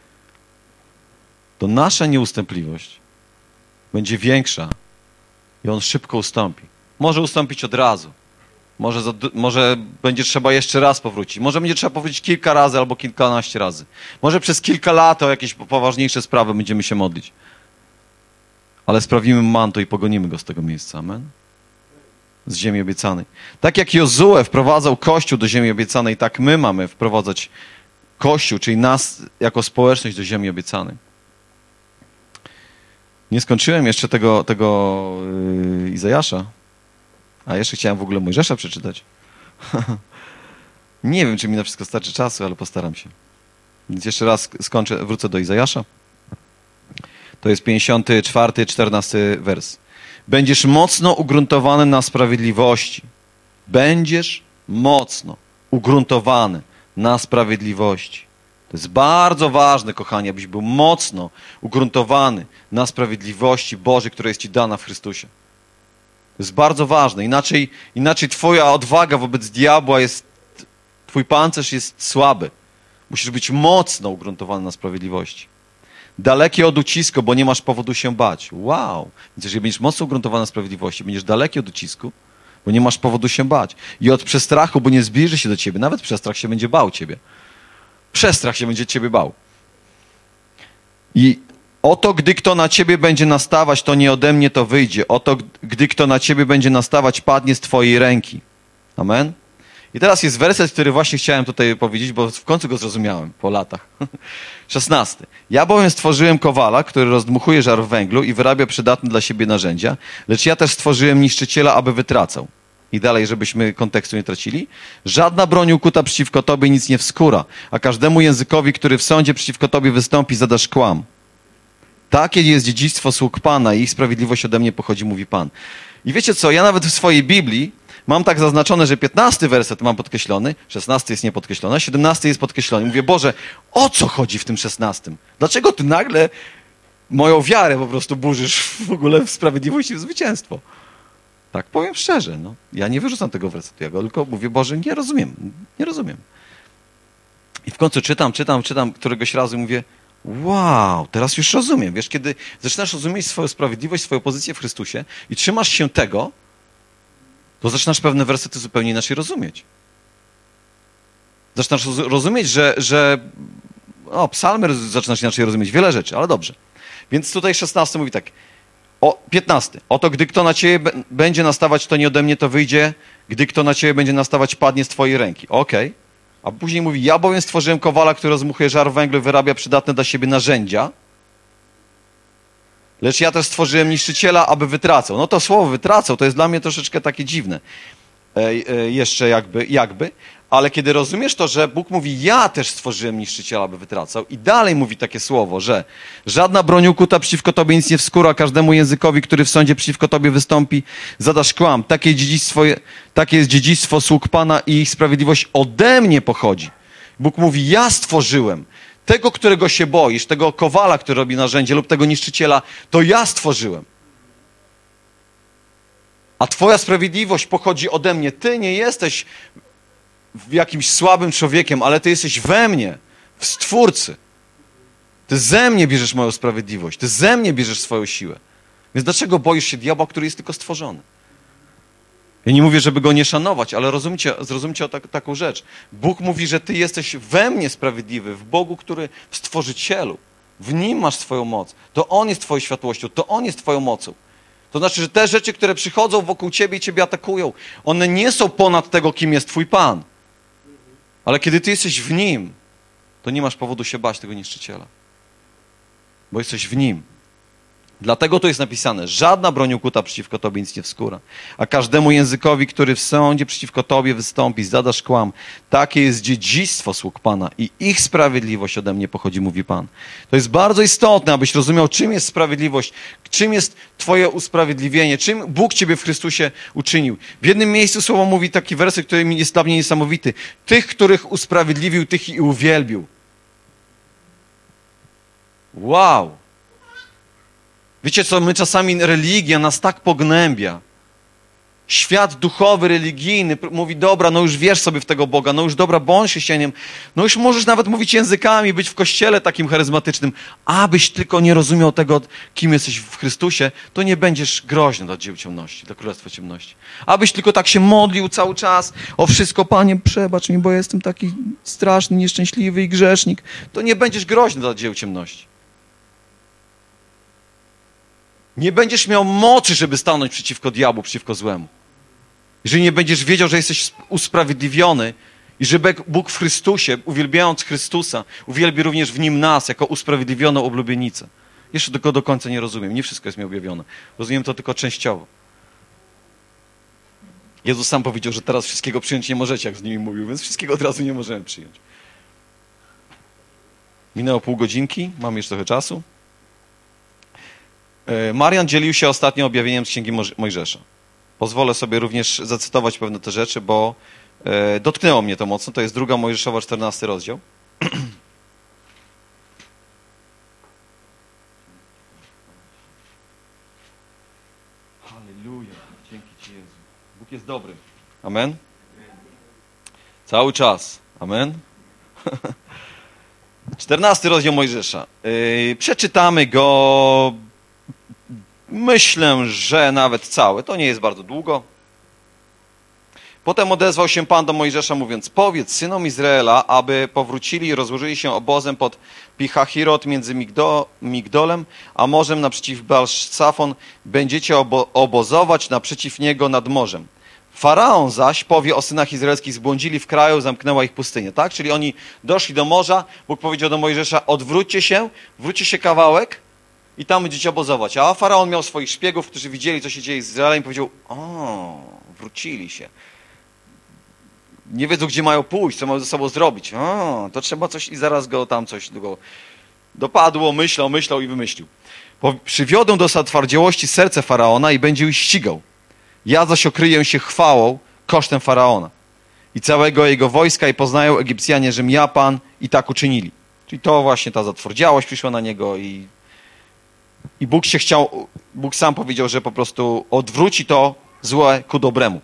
A: to nasza nieustępliwość będzie większa i on szybko ustąpi. Może ustąpić od razu, Może, za, może będzie trzeba jeszcze raz powrócić. Może będzie trzeba powrócić kilka razy albo kilkanaście razy. Może przez kilka lat o jakieś poważniejsze sprawy będziemy się modlić. Ale sprawimy manto i pogonimy go z tego miejsca. Amen? Z ziemi obiecanej. Tak jak Jozue wprowadzał Kościół do ziemi obiecanej, tak my mamy wprowadzać Kościół, czyli nas jako społeczność do ziemi obiecanej. Nie skończyłem jeszcze tego, tego yy, Izajasza. A jeszcze chciałem w ogóle Mojżesza przeczytać. Nie wiem, czy mi na wszystko starczy czasu, ale postaram się. Więc jeszcze raz skończę, wrócę do Izajasza. To jest pięćdziesiąty czwarty, czternasty wers. Będziesz mocno ugruntowany na sprawiedliwości. Będziesz mocno ugruntowany na sprawiedliwości. To jest bardzo ważne, kochani, abyś był mocno ugruntowany na sprawiedliwości Bożej, która jest ci dana w Chrystusie. To jest bardzo ważne. Inaczej, inaczej twoja odwaga wobec diabła jest, twój pancerz jest słaby. Musisz być mocno ugruntowany na sprawiedliwości. Dalekie od ucisku, bo nie masz powodu się bać. Wow! Więc jeżeli będziesz mocno ugruntowany na sprawiedliwości, będziesz daleki od ucisku, bo nie masz powodu się bać. I od przestrachu, bo nie zbliży się do ciebie. Nawet przestrach się będzie bał ciebie. Przestrach się będzie ciebie bał. I oto, gdy kto na ciebie będzie nastawać, to nie ode mnie to wyjdzie. Oto, gdy kto na ciebie będzie nastawać, padnie z twojej ręki. Amen? I teraz jest werset, który właśnie chciałem tutaj powiedzieć, bo w końcu go zrozumiałem po latach. szesnasty. Ja bowiem stworzyłem kowala, który rozdmuchuje żar w węglu i wyrabia przydatne dla siebie narzędzia, lecz ja też stworzyłem niszczyciela, aby wytracał. I dalej, żebyśmy kontekstu nie tracili. Żadna broń ukuta przeciwko tobie nic nie wskóra, a każdemu językowi, który w sądzie przeciwko tobie wystąpi, zadasz kłam. Takie jest dziedzictwo sług Pana i ich sprawiedliwość ode mnie pochodzi, mówi Pan. I wiecie co, ja nawet w swojej Biblii mam tak zaznaczone, że piętnasty werset mam podkreślony, szesnasty jest niepodkreślony, siedemnasty jest podkreślony. Mówię, Boże, o co chodzi w tym szesnastym? Dlaczego Ty nagle moją wiarę po prostu burzysz w ogóle w sprawiedliwość i w zwycięstwo? Tak powiem szczerze, no. Ja nie wyrzucam tego wersetu, ja go tylko mówię, Boże, nie rozumiem, nie rozumiem. I w końcu czytam, czytam, czytam któregoś razu i mówię, wow, teraz już rozumiem. Wiesz, kiedy zaczynasz rozumieć swoją sprawiedliwość, swoją pozycję w Chrystusie i trzymasz się tego, to zaczynasz pewne wersety zupełnie inaczej rozumieć. Zaczynasz rozumieć, że, że o, psalmy zaczynasz inaczej rozumieć, wiele rzeczy, ale dobrze. Więc tutaj szesnasty mówi tak, o, piętnasty. Oto gdy kto na ciebie będzie nastawać, to nie ode mnie to wyjdzie, gdy kto na ciebie będzie nastawać, padnie z twojej ręki. Okej. Okay. A później mówi, ja bowiem stworzyłem kowala, który rozmuchuje żar węglu i wyrabia przydatne dla siebie narzędzia, lecz ja też stworzyłem niszczyciela, aby wytracał. No to słowo wytracał to jest dla mnie troszeczkę takie dziwne. E, e, jeszcze jakby, jakby. Ale kiedy rozumiesz to, że Bóg mówi, ja też stworzyłem niszczyciela, aby wytracał i dalej mówi takie słowo, że żadna broń ukuta przeciwko tobie nic nie wskóra, każdemu językowi, który w sądzie przeciwko tobie wystąpi, zadasz kłam. Takie dziedzictwo, takie jest dziedzictwo sług Pana i ich sprawiedliwość ode mnie pochodzi. Bóg mówi, ja stworzyłem. Tego, którego się boisz, tego kowala, który robi narzędzie lub tego niszczyciela, to ja stworzyłem. A twoja sprawiedliwość pochodzi ode mnie. Ty nie jesteś jakimś słabym człowiekiem, ale ty jesteś we mnie, w Stwórcy. Ty ze mnie bierzesz moją sprawiedliwość. Ty ze mnie bierzesz swoją siłę. Więc dlaczego boisz się diabła, który jest tylko stworzony? Ja nie mówię, żeby go nie szanować, ale rozumiecie, zrozumcie o tak, taką rzecz. Bóg mówi, że ty jesteś we mnie sprawiedliwy, w Bogu, który w Stworzycielu. W Nim masz swoją moc. To On jest twoją światłością, to On jest twoją mocą. To znaczy, że te rzeczy, które przychodzą wokół ciebie i ciebie atakują, one nie są ponad tego, kim jest twój Pan. Ale kiedy ty jesteś w Nim, to nie masz powodu się bać tego niszczyciela. Bo jesteś w Nim. Dlatego to jest napisane, żadna broń ukuta przeciwko tobie nic nie wskóra. A każdemu językowi, który w sądzie przeciwko tobie wystąpi, zadasz kłam. Takie jest dziedzictwo sług Pana i ich sprawiedliwość ode mnie pochodzi, mówi Pan. To jest bardzo istotne, abyś rozumiał, czym jest sprawiedliwość, czym jest twoje usprawiedliwienie, czym Bóg ciebie w Chrystusie uczynił. W jednym miejscu słowo mówi taki werset, który jest dla mnie niesamowity. Tych, których usprawiedliwił, tych i uwielbił. Wow! Wiecie co, my czasami religia nas tak pognębia, Świat duchowy, religijny mówi, dobra, no już wierz sobie w tego Boga, no już dobra, bądź chrześcijaninem, no już możesz nawet mówić językami, być w kościele takim charyzmatycznym, abyś tylko nie rozumiał tego, kim jesteś w Chrystusie, to nie będziesz groźny dla dzieł ciemności, dla królestwa ciemności. Abyś tylko tak się modlił cały czas, o wszystko, Panie, przebacz mi, bo jestem taki straszny, nieszczęśliwy i grzesznik, to nie będziesz groźny dla dzieł ciemności. Nie będziesz miał mocy, żeby stanąć przeciwko diabłu, przeciwko złemu. Jeżeli nie będziesz wiedział, że jesteś usprawiedliwiony i że Bóg w Chrystusie, uwielbiając Chrystusa, uwielbi również w Nim nas, jako usprawiedliwioną oblubienicę. Jeszcze tego do końca nie rozumiem. Nie wszystko jest mi objawione. Rozumiem to tylko częściowo. Jezus sam powiedział, że teraz wszystkiego przyjąć nie możecie, jak z nimi mówił, więc wszystkiego od razu nie możemy przyjąć. Minęło pół godzinki, mam jeszcze trochę czasu. Marian dzielił się ostatnio objawieniem z Księgi Mojżesza. Pozwolę sobie również zacytować pewne te rzeczy, bo e, dotknęło mnie to mocno. To jest druga Mojżeszowa, czternasty rozdział. Halleluja. Dzięki Ci, Jezu. Bóg jest dobry. Amen. Cały czas. Amen. czternasty rozdział Mojżesza. Yy, przeczytamy go... Myślę, że nawet całe. To nie jest bardzo długo. Potem odezwał się Pan do Mojżesza, mówiąc, powiedz synom Izraela, aby powrócili i rozłożyli się obozem pod Pichahirot między Migdo, Migdolem a morzem naprzeciw Baal-Safon. Będziecie obo obozować naprzeciw niego nad morzem. Faraon zaś powie o synach izraelskich, zbłądzili w kraju, zamknęła ich pustynia. Tak? Czyli oni doszli do morza, Bóg powiedział do Mojżesza, odwróćcie się, wróćcie się kawałek, i tam będziecie obozować. A Faraon miał swoich szpiegów, którzy widzieli, co się dzieje z Izraelem i powiedział, o, wrócili się. Nie wiedzą, gdzie mają pójść, co mają ze sobą zrobić. O, to trzeba coś i zaraz go tam coś go dopadło, myślał, myślał i wymyślił. Przywiodę do zatwardziałości serce Faraona i będzie ich ścigał. Ja zaś okryję się chwałą kosztem Faraona i całego jego wojska i poznają Egipcjanie, żem ja Pan i tak uczynili. Czyli to właśnie ta zatwardziałość przyszła na niego i I Bóg się chciał, Bóg sam powiedział, że po prostu odwróci to złe ku dobremu.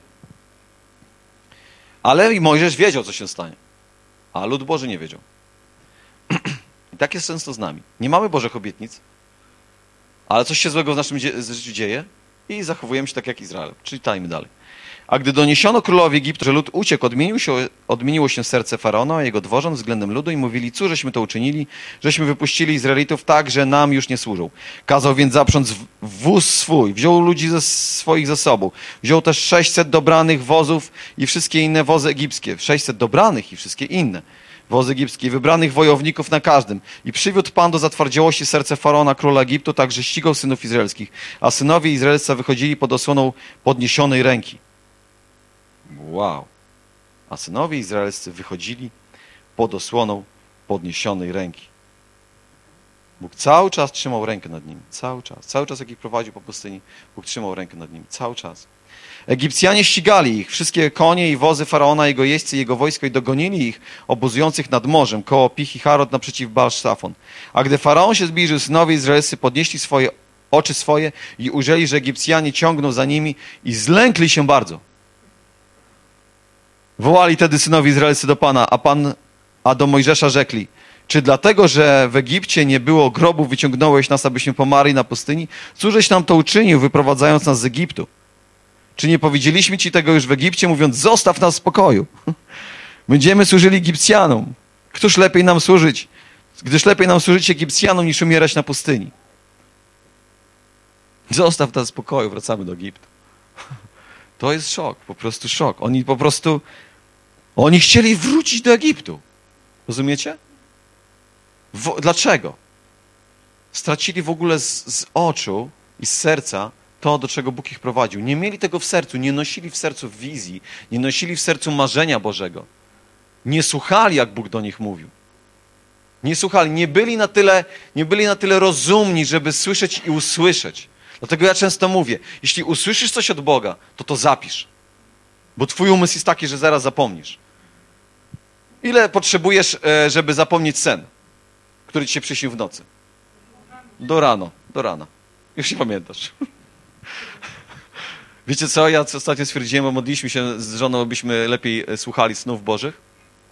A: Ale i Mojżesz wiedział, co się stanie. A lud Boży nie wiedział. I tak jest często z nami. Nie mamy Bożych obietnic, ale coś się złego w naszym życiu dzieje i zachowujemy się tak jak Izrael. Czytajmy dalej. A gdy doniesiono królowi Egiptu, że lud uciekł, odmienił się, odmieniło się serce Faraona, a jego dworzan względem ludu i mówili, cóż żeśmy to uczynili, żeśmy wypuścili Izraelitów tak, że nam już nie służą. Kazał więc zaprząc wóz swój, wziął ludzi ze swoich ze sobą. Wziął też sześćset dobranych wozów i wszystkie inne wozy egipskie. sześćset dobranych i wszystkie inne wozy egipskie, wybranych wojowników na każdym. I przywiódł Pan do zatwardziałości serce Faraona, króla Egiptu, tak, że ścigał synów izraelskich. A synowie izraelscy wychodzili pod osłoną podniesionej ręki. Wow. A synowie izraelscy wychodzili pod osłoną podniesionej ręki. Bóg cały czas trzymał rękę nad nimi. Cały czas. Cały czas, jak ich prowadził po pustyni, Bóg trzymał rękę nad nimi. Cały czas. Egipcjanie ścigali ich, wszystkie konie i wozy Faraona, jego jeźdźcy i jego wojsko i dogonili ich, obozujących nad morzem, koło Pichahirot naprzeciw Baal-Safon. A gdy Faraon się zbliżył, synowie izraelscy podnieśli swoje oczy swoje i ujrzeli, że Egipcjanie ciągną za nimi i zlękli się bardzo. Wołali tedy synowie izraelscy do Pana, a Pan, a do Mojżesza rzekli, czy dlatego, że w Egipcie nie było grobu, wyciągnąłeś nas, abyśmy pomarli na pustyni? Cóżeś nam to uczynił, wyprowadzając nas z Egiptu? Czy nie powiedzieliśmy Ci tego już w Egipcie, mówiąc, zostaw nas w spokoju? Będziemy służyli Egipcjanom. Któż lepiej nam służyć? Gdyż lepiej nam służyć Egipcjanom, niż umierać na pustyni. Zostaw nas w spokoju, wracamy do Egiptu. To jest szok, po prostu szok. Oni po prostu, oni chcieli wrócić do Egiptu. Rozumiecie? W, dlaczego? Stracili w ogóle z, z oczu i z serca to, do czego Bóg ich prowadził. Nie mieli tego w sercu, nie nosili w sercu wizji, nie nosili w sercu marzenia Bożego. Nie słuchali, jak Bóg do nich mówił. Nie słuchali, nie byli na tyle, nie byli na tyle rozumni, żeby słyszeć i usłyszeć. Dlatego ja często mówię, jeśli usłyszysz coś od Boga, to to zapisz. Bo twój umysł jest taki, że zaraz zapomnisz. Ile potrzebujesz, żeby zapomnieć sen, który ci się przyśnił w nocy? Do rano, do rana. Już nie pamiętasz. Wiecie co, ja ostatnio stwierdziłem, bo modliliśmy się z żoną, abyśmy lepiej słuchali snów Bożych.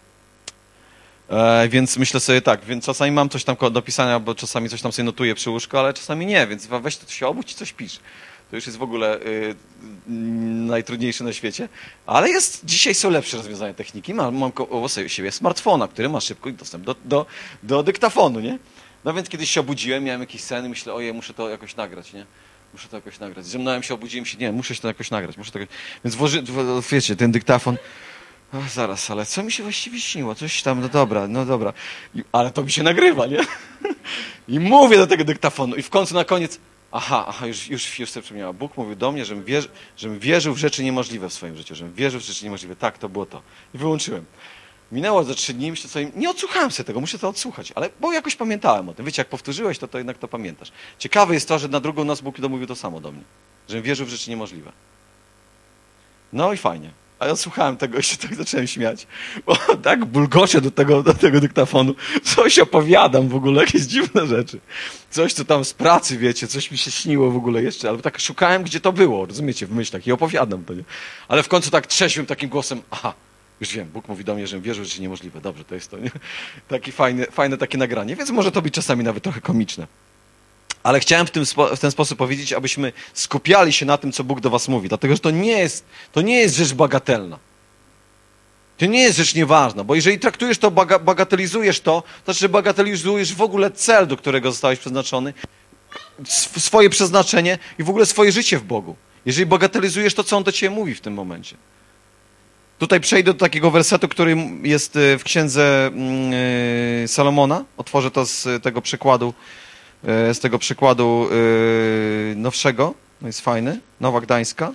A: E, więc myślę sobie tak, więc czasami mam coś tam do pisania, bo czasami coś tam sobie notuję przy łóżku, ale czasami nie, więc weź to się obudź i coś pisz. To już jest w ogóle y, najtrudniejsze na świecie. Ale jest, dzisiaj są lepsze rozwiązania techniki. Mam, mam koło siebie smartfona, który ma szybki dostęp do, do, do dyktafonu, nie? No więc kiedyś się obudziłem, miałem jakiś sen i myślę, ojej, muszę to jakoś nagrać, nie? Muszę to jakoś nagrać. Zrzemnąłem się, obudziłem się, nie, muszę się to jakoś nagrać. Muszę to jakoś... Więc włoży, wiecie, ten dyktafon... O, zaraz, ale co mi się właściwie śniło? Coś tam, no dobra, no dobra. I, ale to mi się nagrywa, nie? I mówię do tego dyktafonu i w końcu na koniec... Aha, aha, już, już, już sobie przypomniała. Bóg mówił do mnie, żebym, wierzy, żebym wierzył w rzeczy niemożliwe w swoim życiu, żebym wierzył w rzeczy niemożliwe. Tak, to było to. I wyłączyłem. Minęło za trzy dni, myślę sobie, nie odsłuchałem sobie tego, muszę to odsłuchać, ale bo jakoś pamiętałem o tym. Wiecie, jak powtórzyłeś to, to jednak to pamiętasz. Ciekawe jest to, że na drugą noc Bóg domówił to samo do mnie, żebym wierzył w rzeczy niemożliwe. No i fajnie. A ja słuchałem tego i się tak zacząłem śmiać, bo tak bulgoczę do tego, do tego dyktafonu, coś opowiadam w ogóle, jakieś dziwne rzeczy. Coś, co tam z pracy, wiecie, coś mi się śniło w ogóle jeszcze, albo tak szukałem, gdzie to było, rozumiecie, w myślach i opowiadam to, nie? Ale w końcu tak trzeźwym takim głosem, aha, już wiem, Bóg mówi do mnie, żebym wierzył, że to niemożliwe. Dobrze, to jest to, nie? Taki fajny, fajne takie nagranie, więc może to być czasami nawet trochę komiczne. Ale chciałem w, tym spo, w ten sposób powiedzieć, abyśmy skupiali się na tym, co Bóg do was mówi. Dlatego, że to nie jest, to nie jest rzecz bagatelna. To nie jest rzecz nieważna, bo jeżeli traktujesz to, baga, bagatelizujesz to, to znaczy, że bagatelizujesz w ogóle cel, do którego zostałeś przeznaczony, swoje przeznaczenie i w ogóle swoje życie w Bogu. Jeżeli bagatelizujesz to, co On do ciebie mówi w tym momencie. Tutaj przejdę do takiego wersetu, który jest w księdze Salomona. Otworzę to z tego przykładu. Z tego przykładu yy, nowszego, no jest fajny, Nowa Gdańska.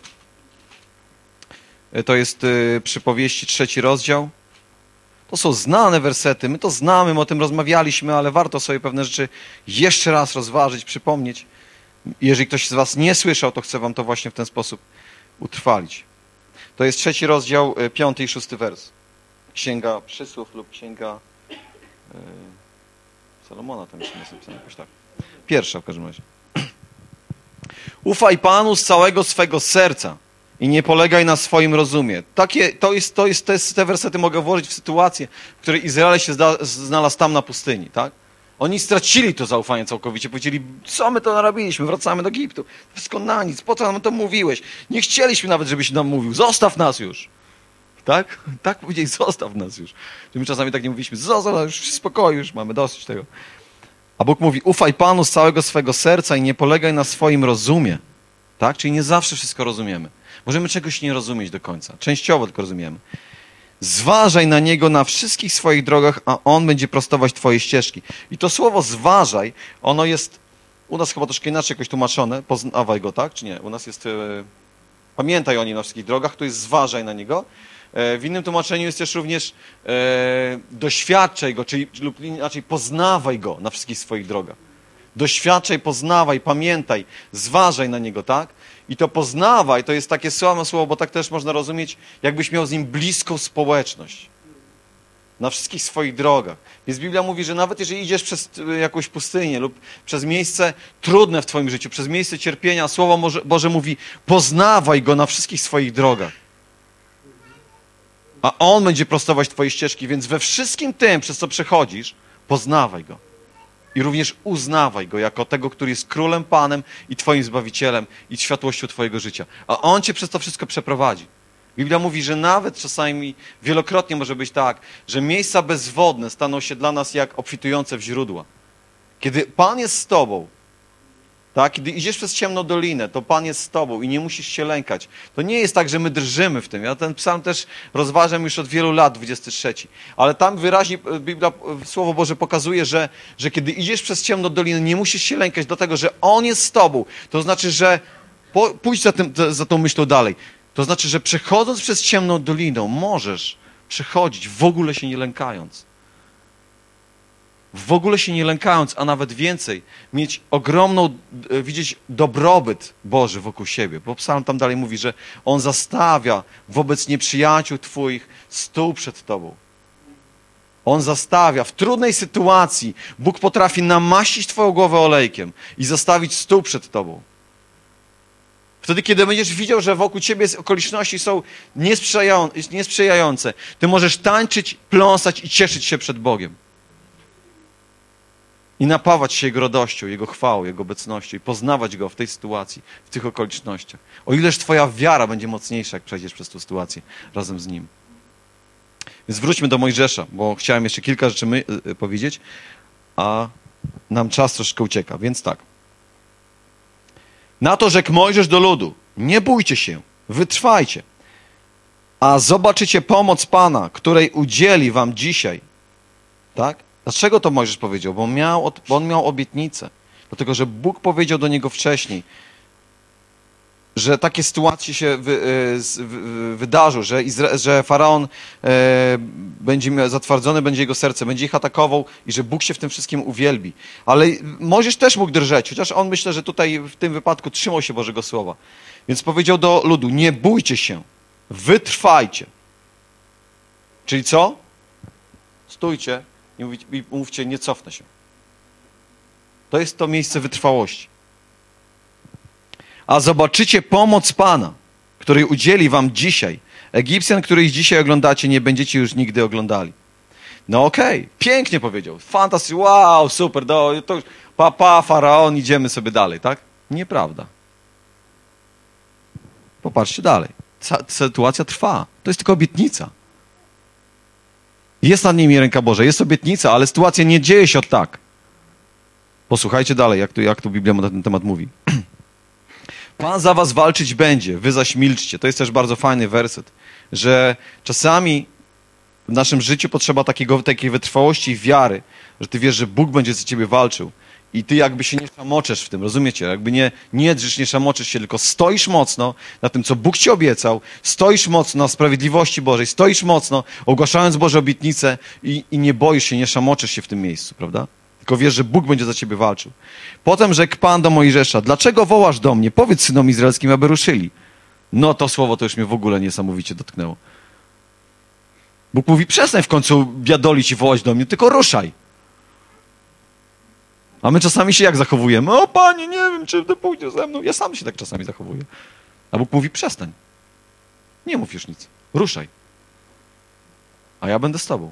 A: To jest yy, przypowieści, trzeci rozdział. To są znane wersety, my to znamy, my o tym rozmawialiśmy, ale warto sobie pewne rzeczy jeszcze raz rozważyć, przypomnieć. Jeżeli ktoś z was nie słyszał, to chcę wam to właśnie w ten sposób utrwalić. To jest trzeci rozdział, yy, piąty i szósty wers. Księga Przysłów lub Księga yy, Salomona, tam jeszcze jest napisane jakoś tak. Pierwsza w każdym razie. Ufaj Panu z całego swego serca i nie polegaj na swoim rozumie. Takie, to jest, to jest, to jest, te wersety mogę włożyć w sytuację, w której Izrael się zda, znalazł tam na pustyni, tak? Oni stracili to zaufanie całkowicie. Powiedzieli, co my to narobiliśmy, wracamy do Egiptu. Wszystko na nic, po co nam to mówiłeś? Nie chcieliśmy nawet, żebyś nam mówił, zostaw nas już. Tak? Tak powiedzieli, zostaw nas już. My czasami tak nie mówiliśmy, zostaw nas już w spokoju, już mamy dosyć tego. A Bóg mówi, ufaj Panu z całego swego serca i nie polegaj na swoim rozumie. Tak? Czyli nie zawsze wszystko rozumiemy. Możemy czegoś nie rozumieć do końca. Częściowo tylko rozumiemy. Zważaj na Niego na wszystkich swoich drogach, a On będzie prostować twoje ścieżki. I to słowo zważaj, ono jest u nas chyba troszkę inaczej jakoś tłumaczone. Poznawaj Go, tak? Czy nie? U nas jest... Yy, pamiętaj o Nim na wszystkich drogach, to jest zważaj na Niego. W innym tłumaczeniu jest też również e, doświadczaj Go, czyli lub inaczej poznawaj Go na wszystkich swoich drogach. Doświadczaj, poznawaj, pamiętaj, zważaj na Niego, tak? I to poznawaj to jest takie słabo słowo, bo tak też można rozumieć, jakbyś miał z Nim bliską społeczność. Na wszystkich swoich drogach. Więc Biblia mówi, że nawet jeżeli idziesz przez jakąś pustynię lub przez miejsce trudne w twoim życiu, przez miejsce cierpienia, Słowo Boże mówi, poznawaj Go na wszystkich swoich drogach. A On będzie prostować twoje ścieżki, więc we wszystkim tym, przez co przechodzisz, poznawaj Go. I również uznawaj Go jako tego, który jest Królem, Panem i twoim Zbawicielem i światłością twojego życia. A On cię przez to wszystko przeprowadzi. Biblia mówi, że nawet czasami, wielokrotnie może być tak, że miejsca bezwodne staną się dla nas jak obfitujące w źródła. Kiedy Pan jest z tobą, tak? Kiedy idziesz przez ciemną dolinę, to Pan jest z tobą i nie musisz się lękać. To nie jest tak, że my drżymy w tym. Ja ten psalm też rozważam już od wielu lat, dwudziesty trzeci. Ale tam wyraźnie Biblia, Słowo Boże pokazuje, że, że kiedy idziesz przez ciemną dolinę, nie musisz się lękać, dlatego że On jest z tobą. To znaczy, że po, pójdź za, tym, za tą myślą dalej. To znaczy, że przechodząc przez ciemną doliną, możesz przechodzić w ogóle się nie lękając. W ogóle się nie lękając, a nawet więcej, mieć ogromną, widzieć dobrobyt Boży wokół siebie. Bo psalm tam dalej mówi, że On zastawia wobec nieprzyjaciół twoich stół przed tobą. On zastawia w trudnej sytuacji. Bóg potrafi namaścić twoją głowę olejkiem i zastawić stół przed tobą. Wtedy, kiedy będziesz widział, że wokół ciebie okoliczności są niesprzyjające, ty możesz tańczyć, pląsać i cieszyć się przed Bogiem. I napawać się Jego radością, Jego chwałą, Jego obecnością i poznawać Go w tej sytuacji, w tych okolicznościach. O ileż twoja wiara będzie mocniejsza, jak przejdziesz przez tę sytuację razem z Nim. Więc wróćmy do Mojżesza, bo chciałem jeszcze kilka rzeczy my, y, powiedzieć, a nam czas troszkę ucieka, więc tak. Na to rzekł Mojżesz do ludu, nie bójcie się, wytrwajcie, a zobaczycie pomoc Pana, której udzieli wam dzisiaj. Tak? Dlaczego to Mojżesz powiedział? Bo, miał, bo on miał obietnicę. Dlatego, że Bóg powiedział do niego wcześniej, że takie sytuacje się wy, wy, wydarzą, że, Izra- że Faraon e, będzie miał, zatwardzone będzie jego serce, będzie ich atakował i że Bóg się w tym wszystkim uwielbi. Ale Mojżesz też mógł drżeć, chociaż on myślę, że tutaj w tym wypadku trzymał się Bożego Słowa. Więc powiedział do ludu, nie bójcie się, wytrwajcie. Czyli co? Stójcie i mówcie, i mówcie, nie cofnę się. To jest to miejsce wytrwałości. A zobaczycie pomoc Pana, której udzieli wam dzisiaj. Egipcjan, których dzisiaj oglądacie, nie będziecie już nigdy oglądali. No okej, okay. Pięknie powiedział. Fantastycznie, wow, super, do, to już papa, faraon, idziemy sobie dalej, tak? Nieprawda. Popatrzcie dalej. Sytuacja trwa. To jest tylko obietnica. Jest nad nimi ręka Boża, jest obietnica, ale sytuacja nie dzieje się od tak. Posłuchajcie dalej, jak tu, jak tu Biblia na ten temat mówi. Pan za was walczyć będzie, wy zaś milczcie. To jest też bardzo fajny werset, że czasami w naszym życiu potrzeba takiego, takiej wytrwałości i wiary, że ty wiesz, że Bóg będzie za ciebie walczył i ty jakby się nie szamoczesz w tym, rozumiecie? Jakby nie, nie drżysz, nie szamoczesz się, tylko stoisz mocno na tym, co Bóg ci obiecał, stoisz mocno na sprawiedliwości Bożej, stoisz mocno, ogłaszając Boże obietnice i, i nie boisz się, nie szamoczesz się w tym miejscu, prawda? Tylko wiesz, że Bóg będzie za ciebie walczył. Potem rzekł Pan do Mojżesza, dlaczego wołasz do mnie? Powiedz synom izraelskim, aby ruszyli. No to słowo to już mnie w ogóle niesamowicie dotknęło. Bóg mówi, przestań w końcu biadolić i wołać do mnie, tylko ruszaj. A my czasami się jak zachowujemy? O Panie, nie wiem, czy ty pójdziesz ze mną. Ja sam się tak czasami zachowuję. A Bóg mówi, przestań. Nie mów już nic. Ruszaj. A ja będę z tobą.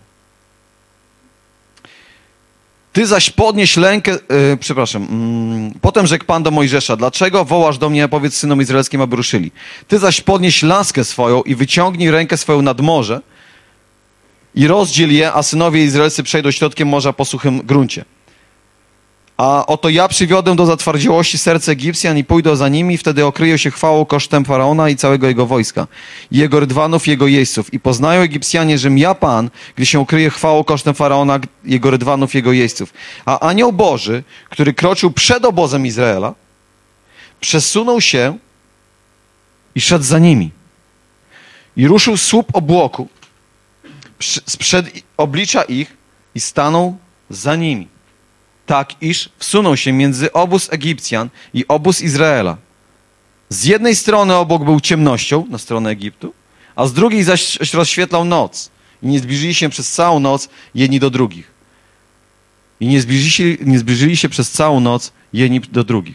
A: Ty zaś podnieś rękę, yy, przepraszam, yy, potem rzekł Pan do Mojżesza, dlaczego wołasz do mnie, powiedz synom izraelskim, aby ruszyli. Ty zaś podnieś laskę swoją i wyciągnij rękę swoją nad morze i rozdziel je, a synowie izraelscy przejdą środkiem morza po suchym gruncie. A oto ja przywiodę do zatwardziałości serce Egipcjan i pójdę za nimi, wtedy okryją się chwałą kosztem Faraona i całego jego wojska, i jego rydwanów, i jego jeźdźców. I poznają Egipcjanie, żem ja Pan, gdy się ukryje chwałą kosztem Faraona, jego rydwanów, jego jeźdźców. A anioł Boży, który kroczył przed obozem Izraela, przesunął się i szedł za nimi. I ruszył słup obłoku sprzed oblicza ich i stanął za nimi. Tak, iż wsunął się między obóz Egipcjan i obóz Izraela. Z jednej strony obok był ciemnością, na stronę Egiptu, a z drugiej zaś rozświetlał noc. I nie zbliżyli się przez całą noc jedni do drugich. I nie zbliżyli się, nie zbliżyli się przez całą noc jedni do drugich.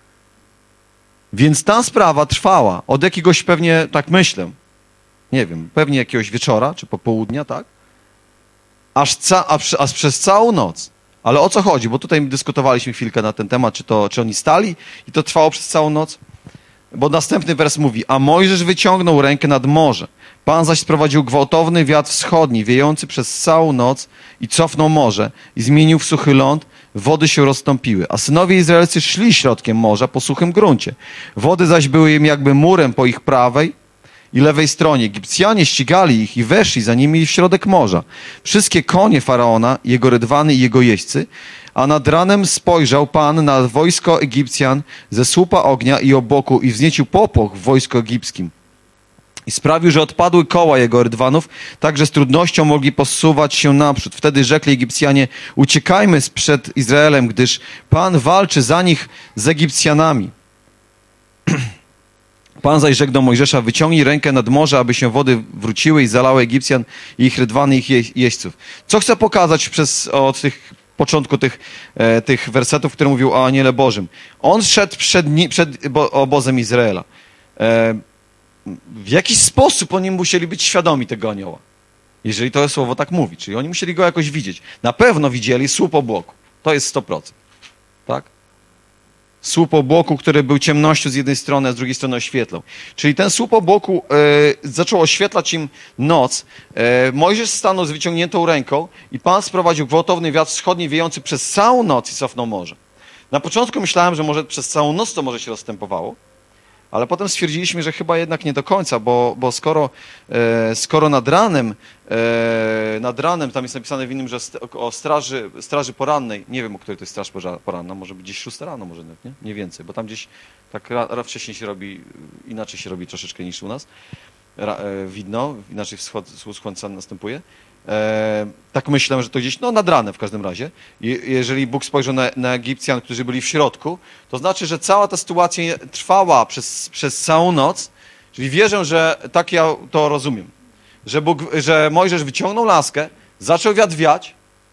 A: Więc ta sprawa trwała od jakiegoś pewnie, tak myślę, nie wiem, pewnie jakiegoś wieczora, czy popołudnia, tak? Aż, ca, aż, aż przez całą noc. Ale o co chodzi? Bo tutaj dyskutowaliśmy chwilkę na ten temat, czy, to, czy oni stali i to trwało przez całą noc. Bo następny wers mówi, a Mojżesz wyciągnął rękę nad morze. Pan zaś sprowadził gwałtowny wiatr wschodni, wiejący przez całą noc i cofnął morze i zmienił w suchy ląd, wody się rozstąpiły. A synowie izraelscy szli środkiem morza po suchym gruncie. Wody zaś były im jakby murem po ich prawej i lewej stronie. Egipcjanie ścigali ich i weszli za nimi w środek morza. Wszystkie konie Faraona, jego rydwany i jego jeźdźcy, a nad ranem spojrzał Pan na wojsko Egipcjan ze słupa ognia i obłoku i wzniecił popłoch w wojsku egipskim. I sprawił, że odpadły koła jego rydwanów, tak że z trudnością mogli posuwać się naprzód. Wtedy rzekli Egipcjanie, uciekajmy przed Izraelem, gdyż Pan walczy za nich z Egipcjanami. Pan zaś rzekł do Mojżesza, wyciągnij rękę nad morze, aby się wody wróciły i zalały Egipcjan i ich rydwany i ich jeźdźców. Co chcę pokazać przez, od tych początku tych, e, tych wersetów, które mówił o aniele Bożym. On szedł przed, przed bo, obozem Izraela. E, w jakiś sposób oni musieli być świadomi tego anioła, jeżeli to słowo tak mówi, czyli oni musieli go jakoś widzieć. Na pewno widzieli słup obłoku. To jest sto procent. Tak? Słup obłoku, który był ciemnością z jednej strony, a z drugiej strony oświetlał. Czyli ten słup obłoku e, zaczął oświetlać im noc. E, Mojżesz stanął z wyciągniętą ręką i Pan sprowadził gwałtowny wiatr wschodni wiejący przez całą noc i cofnął morze. Na początku myślałem, że może przez całą noc to morze się rozstępowało, ale potem stwierdziliśmy, że chyba jednak nie do końca, bo, bo skoro, e, skoro nad ranem, e, nad ranem, tam jest napisane w innym, że st o straży, straży porannej, nie wiem, o której to jest straż poranna, może być gdzieś szósta rano, może nie? Nie więcej, bo tam gdzieś tak ra, ra wcześniej się robi, inaczej się robi troszeczkę niż u nas, ra, e, widno, inaczej wschód, wschód słońca następuje. E, tak myślę, że to gdzieś, no nad ranem w każdym razie. Je, jeżeli Bóg spojrzał na, na Egipcjan, którzy byli w środku, to znaczy, że cała ta sytuacja trwała przez, przez całą noc, czyli wierzę, że tak ja to rozumiem, że, Bóg, że Mojżesz wyciągnął laskę, zaczął wiatr wiać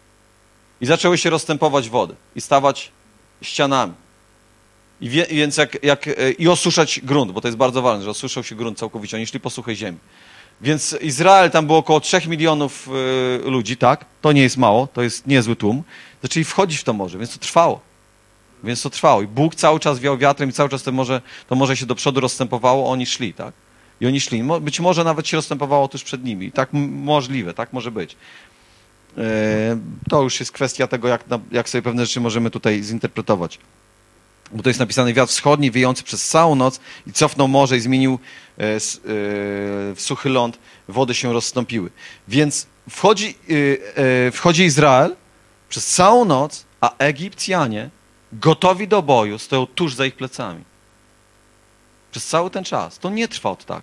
A: i zaczęły się rozstępować wody i stawać ścianami. I wie, więc jak, jak, i osuszać grunt, bo to jest bardzo ważne, że osuszał się grunt całkowicie, oni szli po suchej ziemi. Więc Izrael, tam było około trzech milionów y, ludzi, tak? To nie jest mało, to jest niezły tłum. Zaczęli wchodzić w to morze, więc to trwało. Więc to trwało. I Bóg cały czas wiał wiatrem i cały czas to morze, to morze się do przodu rozstępowało, oni szli, tak? I oni szli. Być może nawet się rozstępowało tuż przed nimi. Tak możliwe, tak może być. Y, to już jest kwestia tego, jak, jak sobie pewne rzeczy możemy tutaj zinterpretować. Bo to jest napisane wiatr wschodni wiejący przez całą noc i cofnął morze i zmienił e, e, w suchy ląd, wody się rozstąpiły. Więc wchodzi, e, e, wchodzi Izrael przez całą noc, a Egipcjanie gotowi do boju stoją tuż za ich plecami. Przez cały ten czas. To nie trwa od tak.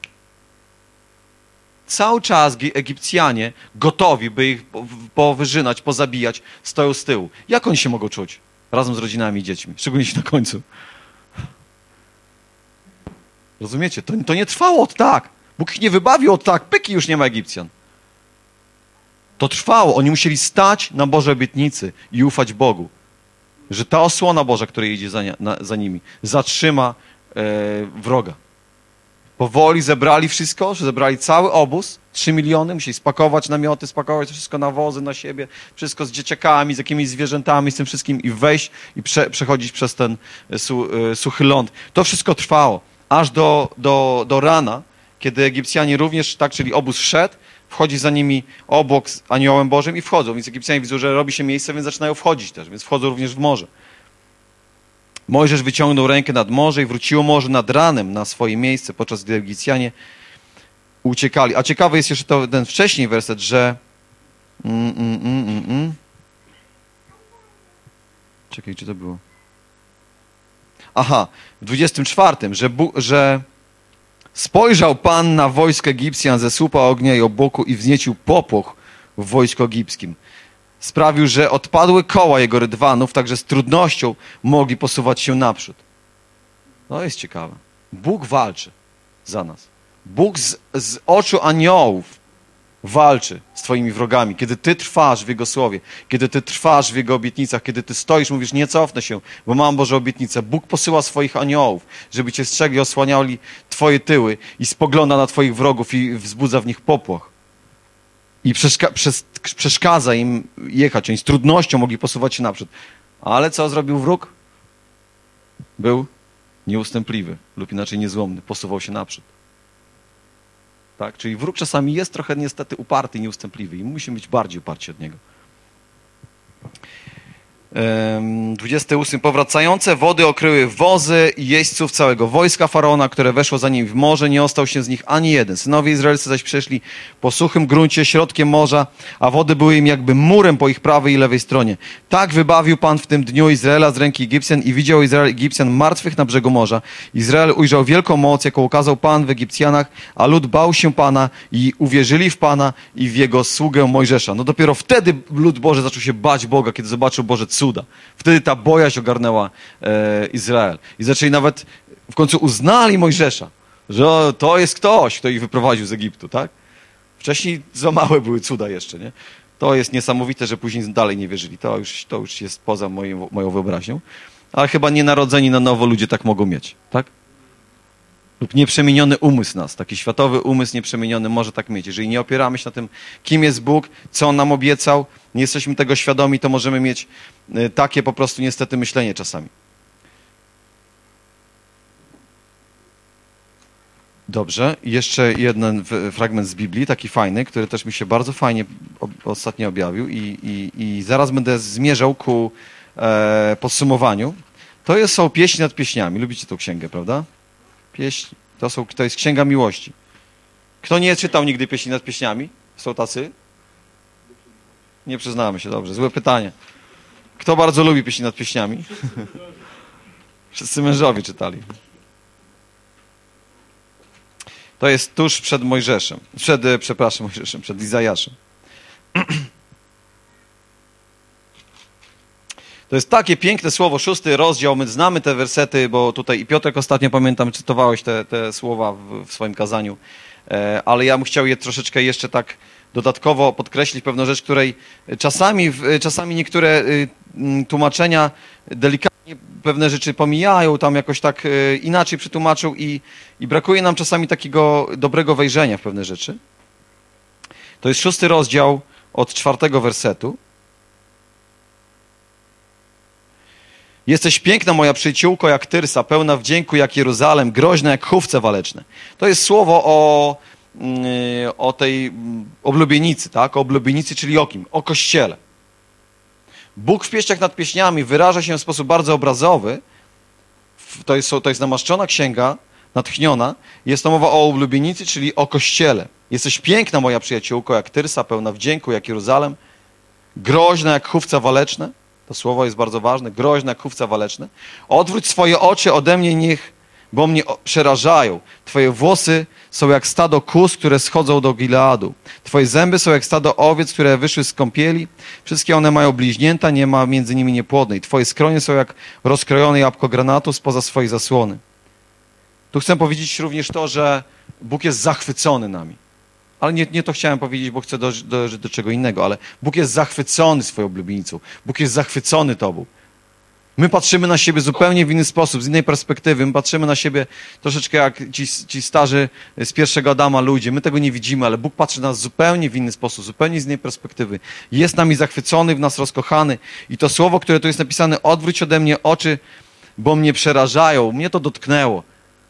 A: Cały czas Egipcjanie gotowi, by ich powyżynać, pozabijać, stoją z tyłu. Jak oni się mogą czuć? Razem z rodzinami i dziećmi, szczególnie na końcu. Rozumiecie? To, to nie trwało od tak. Bóg ich nie wybawił od tak. Pyki, już nie ma Egipcjan. To trwało. Oni musieli stać na Bożej obietnicy i ufać Bogu. Że ta osłona Boża, która idzie za, na, za nimi, zatrzyma e, wroga. Powoli zebrali wszystko, zebrali cały obóz, trzy miliony, musieli spakować namioty, spakować wszystko na wozy, na siebie, wszystko z dzieciakami, z jakimiś zwierzętami, z tym wszystkim i wejść i prze, przechodzić przez ten su, suchy ląd. To wszystko trwało, aż do, do, do rana, kiedy Egipcjanie również, tak, czyli obóz wszedł, wchodzi za nimi obok z aniołem Bożym i wchodzą, więc Egipcjanie widzą, że robi się miejsce, więc zaczynają wchodzić też, więc wchodzą również w morze. Mojżesz wyciągnął rękę nad morze i wróciło morze nad ranem na swoje miejsce, podczas gdy Egipcjanie uciekali. A ciekawy jest jeszcze to, ten wcześniej werset, że... Mm, mm, mm, mm, mm. Czekaj, czy to było? Aha, w dwudziestym czwartym, że, Bu że spojrzał Pan na wojsko Egipcjan ze słupa ognia i obłoku i wzniecił popłoch w wojsku egipskim. Sprawił, że odpadły koła jego rydwanów, także z trudnością mogli posuwać się naprzód. To jest ciekawe. Bóg walczy za nas. Bóg z, z oczu aniołów walczy z twoimi wrogami. Kiedy ty trwasz w Jego słowie, kiedy ty trwasz w Jego obietnicach, kiedy ty stoisz, mówisz, nie cofnę się, bo mam Boże obietnicę. Bóg posyła swoich aniołów, żeby cię strzegli, osłaniali twoje tyły i spogląda na twoich wrogów i wzbudza w nich popłoch. I przeszka przez, przeszkadza im jechać. Oni z trudnością mogli posuwać się naprzód. Ale co zrobił wróg? Był nieustępliwy lub inaczej niezłomny. Posuwał się naprzód. Tak? Czyli wróg czasami jest trochę niestety uparty i nieustępliwy. I musimy być bardziej uparci od niego. dwudziesty ósmy. Powracające wody okryły wozy i jeźdźców całego wojska Faraona, które weszło za nim w morze. Nie ostał się z nich ani jeden. Synowie izraelscy zaś przeszli po suchym gruncie środkiem morza, a wody były im jakby murem po ich prawej i lewej stronie. Tak wybawił Pan w tym dniu Izraela z ręki Egipcjan i widział Izrael Egipcjan martwych na brzegu morza. Izrael ujrzał wielką moc, jaką okazał Pan w Egipcjanach, a lud bał się Pana i uwierzyli w Pana i w Jego sługę Mojżesza. No dopiero wtedy lud Boży zaczął się bać Boga, kiedy zobaczył Boże cuda. Wtedy ta bojaźń ogarnęła e, Izrael. I zaczęli nawet, w końcu uznali Mojżesza, że o, to jest ktoś, kto ich wyprowadził z Egiptu, tak? Wcześniej za małe były cuda jeszcze, nie? To jest niesamowite, że później dalej nie wierzyli. To już, to już jest poza moją, moją wyobraźnią. Ale chyba nienarodzeni na nowo ludzie tak mogą mieć, tak? Lub nieprzemieniony umysł nas, taki światowy umysł nieprzemieniony może tak mieć. Jeżeli nie opieramy się na tym, kim jest Bóg, co On nam obiecał, nie jesteśmy tego świadomi, to możemy mieć takie po prostu niestety myślenie czasami. Dobrze, jeszcze jeden fragment z Biblii, taki fajny, który też mi się bardzo fajnie ostatnio objawił i, i, i zaraz będę zmierzał ku e, podsumowaniu. To jest, są pieśni nad pieśniami. Lubicie tą księgę, prawda? Pieśń, to, są, to jest księga miłości. Kto nie czytał nigdy pieśni nad pieśniami? Są tacy? Nie przyznamy się, dobrze. Złe pytanie. Kto bardzo lubi pieśni nad pieśniami? Wszyscy mężowie czytali. To jest tuż przed Mojżeszem. Przed, przepraszam, Mojżeszem, przed Izajaszem. To jest takie piękne słowo, szósty rozdział, my znamy te wersety, bo tutaj i Piotrek ostatnio, pamiętam, cytowałeś te, te słowa w, w swoim kazaniu, e, ale ja bym chciał je troszeczkę jeszcze tak dodatkowo podkreślić, pewną rzecz, której czasami, czasami niektóre y, tłumaczenia delikatnie pewne rzeczy pomijają, tam jakoś tak y, inaczej przetłumaczył i, i brakuje nam czasami takiego dobrego wejrzenia w pewne rzeczy. To jest szósty rozdział od czwartego wersetu. Jesteś piękna, moja przyjaciółko, jak Tyrsa, pełna wdzięku jak Jeruzalem, groźna jak chówce waleczne. To jest słowo o, o tej oblubienicy, tak? O oblubienicy, czyli o kim? O Kościele. Bóg w pieśniach nad pieśniami wyraża się w sposób bardzo obrazowy. To jest, to jest namaszczona księga, natchniona. Jest to mowa o oblubienicy, czyli o Kościele. Jesteś piękna, moja przyjaciółko, jak Tyrsa, pełna wdzięku jak Jeruzalem, groźna jak chówce waleczne. To słowo jest bardzo ważne. Groźne jak chówce waleczne. Odwróć swoje oczy ode mnie, niech, bo mnie przerażają. Twoje włosy są jak stado kóz, które schodzą do Gileadu. Twoje zęby są jak stado owiec, które wyszły z kąpieli. Wszystkie one mają bliźnięta, nie ma między nimi niepłodnej. Twoje skronie są jak rozkrojone jabłko granatu spoza swojej zasłony. Tu chcę powiedzieć również to, że Bóg jest zachwycony nami. Ale nie, nie to chciałem powiedzieć, bo chcę dojść do, do, do czego innego, ale Bóg jest zachwycony swoją oblubienicą. Bóg jest zachwycony Tobą. My patrzymy na siebie zupełnie w inny sposób, z innej perspektywy. My patrzymy na siebie troszeczkę jak ci, ci starzy z pierwszego Adama ludzie. My tego nie widzimy, ale Bóg patrzy na nas zupełnie w inny sposób, zupełnie z innej perspektywy. Jest nami zachwycony, w nas rozkochany. I to słowo, które tu jest napisane, odwróć ode mnie oczy, bo mnie przerażają. Mnie to dotknęło.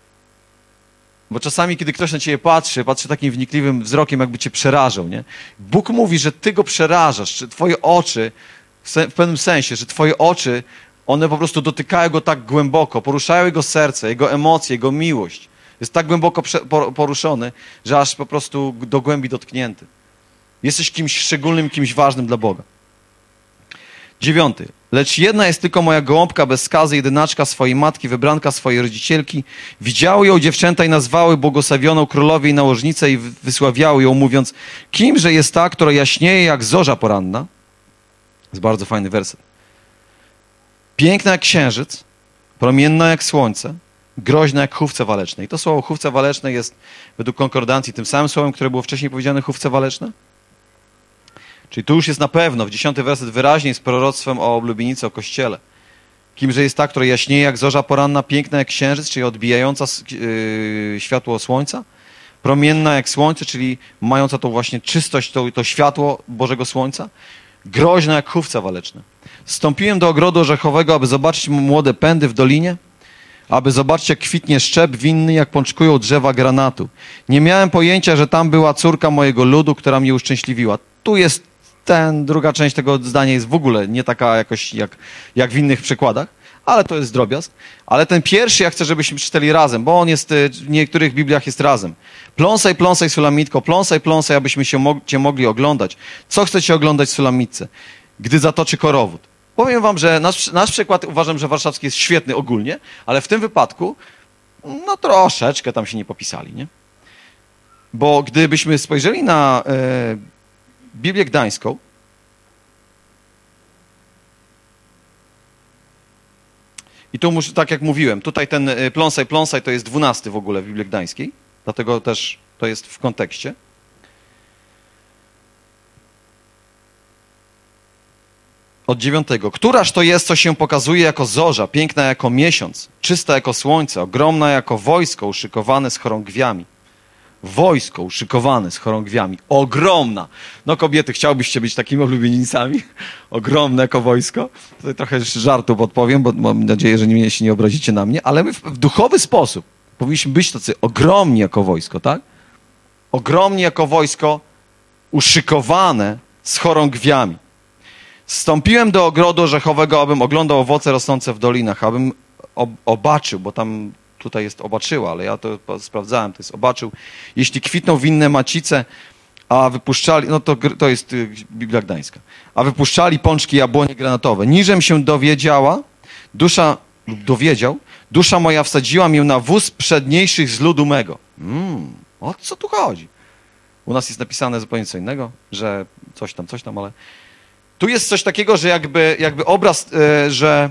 A: Bo czasami, kiedy ktoś na ciebie patrzy, patrzy takim wnikliwym wzrokiem, jakby cię przerażał, nie? Bóg mówi, że ty go przerażasz, że twoje oczy, w pewnym sensie, że twoje oczy, one po prostu dotykają go tak głęboko, poruszają jego serce, jego emocje, jego miłość. Jest tak głęboko poruszony, że aż po prostu do głębi dotknięty. Jesteś kimś szczególnym, kimś ważnym dla Boga. Dziewiąty. Lecz jedna jest tylko moja gołąbka bez skazy, jedynaczka swojej matki, wybranka swojej rodzicielki. Widziały ją dziewczęta i nazwały błogosławioną królowie i nałożnicę i wysławiały ją, mówiąc, kimże jest ta, która jaśnieje jak zorza poranna? To jest bardzo fajny werset. Piękna jak księżyc, promienna jak słońce, groźna jak chówce waleczne. I to słowo chówce waleczne jest według konkordancji tym samym słowem, które było wcześniej powiedziane, chówce waleczne. Czyli tu już jest na pewno, w dziesiąty werset wyraźnie jest proroctwem o oblubienicy, o Kościele. Kimże jest ta, która jaśnieje jak zorza poranna, piękna jak księżyc, czyli odbijająca yy, światło słońca, promienna jak słońce, czyli mająca tą właśnie czystość, to, to światło Bożego Słońca, groźna jak chówce waleczne. Wstąpiłem do ogrodu orzechowego, aby zobaczyć młode pędy w dolinie, aby zobaczyć, jak kwitnie szczep winny, jak pączkują drzewa granatu. Nie miałem pojęcia, że tam była córka mojego ludu, która mnie uszczęśliwiła. Tu jest ten, druga część tego zdania jest w ogóle nie taka jakoś jak, jak w innych przykładach, ale to jest drobiazg. Ale ten pierwszy ja chcę, żebyśmy czytali razem, bo on jest, w niektórych Bibliach jest razem. Pląsaj, pląsaj, Sulamitko, pląsaj, pląsaj, abyśmy się mo- cię mogli oglądać. Co chcecie oglądać, Sulamitce, gdy zatoczy korowód? Powiem wam, że nasz, nasz przykład uważam, że warszawski jest świetny ogólnie, ale w tym wypadku no troszeczkę tam się nie popisali, nie? Bo gdybyśmy spojrzeli na e, Biblię Gdańską, i tu muszę, tak jak mówiłem, tutaj ten pląsaj, pląsaj to jest dwunasty w ogóle w Biblii Gdańskiej, dlatego też to jest w kontekście. od dziewiątego. Któraż to jest, co się pokazuje jako zorza, piękna jako miesiąc, czysta jako słońce, ogromna jako wojsko uszykowane z chorągwiami. Wojsko uszykowane z chorągwiami. Ogromna. No kobiety, chciałbyście być takimi ulubienicami? Ogromne jako wojsko. Tutaj trochę jeszcze żartu podpowiem, bo mam nadzieję, że nie, się nie obrazicie na mnie, ale my w, w duchowy sposób powinniśmy być tacy ogromni jako wojsko, tak? Ogromni jako wojsko uszykowane z chorągwiami. Zstąpiłem do ogrodu orzechowego, abym oglądał owoce rosnące w dolinach, abym ob obaczył, bo tam tutaj jest obaczyła, ale ja to sprawdzałem, to jest obaczył. Jeśli kwitną winne macice, a wypuszczali, no to, to jest Biblia Gdańska, a wypuszczali pączki jabłonie granatowe. Niżem się dowiedziała, dusza, lub dowiedział, dusza moja wsadziła mię na wóz przedniejszych z ludu mego. Mm, o co tu chodzi? U nas jest napisane zupełnie co innego, że coś tam, coś tam, ale tu jest coś takiego, że jakby, jakby obraz, yy, że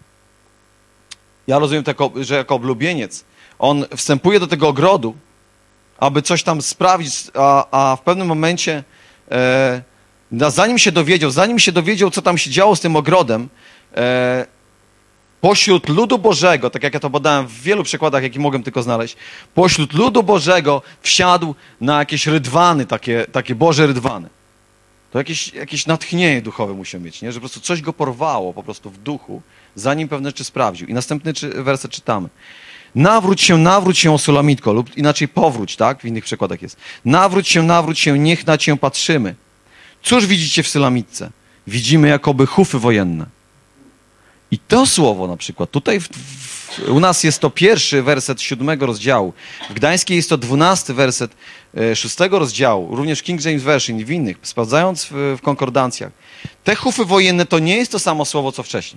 A: ja rozumiem, tako, że jako oblubieniec on wstępuje do tego ogrodu, aby coś tam sprawić, a, a w pewnym momencie, e, zanim się dowiedział, zanim się dowiedział, co tam się działo z tym ogrodem, e, pośród ludu Bożego, tak jak ja to podałem w wielu przykładach, jakie mogłem tylko znaleźć, pośród ludu Bożego wsiadł na jakieś rydwany, takie, takie Boże rydwany. To jakieś, jakieś natchnienie duchowe musiał mieć, nie? Że po prostu coś go porwało po prostu w duchu, zanim pewne rzeczy sprawdził. I następny czy, werset czytamy. Nawróć się, nawróć się, o Sulamitko, lub inaczej powróć, tak? W innych przykładach jest. Nawróć się, nawróć się, niech na cię patrzymy. Cóż widzicie w Sulamitce? Widzimy jakoby hufy wojenne. I to słowo na przykład, tutaj w, w, u nas jest to pierwszy werset siódmego rozdziału, w Gdańskiej jest to dwunasty werset e, szóstego rozdziału, również King James Version i w innych, sprawdzając w, w konkordancjach. Te hufy wojenne to nie jest to samo słowo, co wcześniej.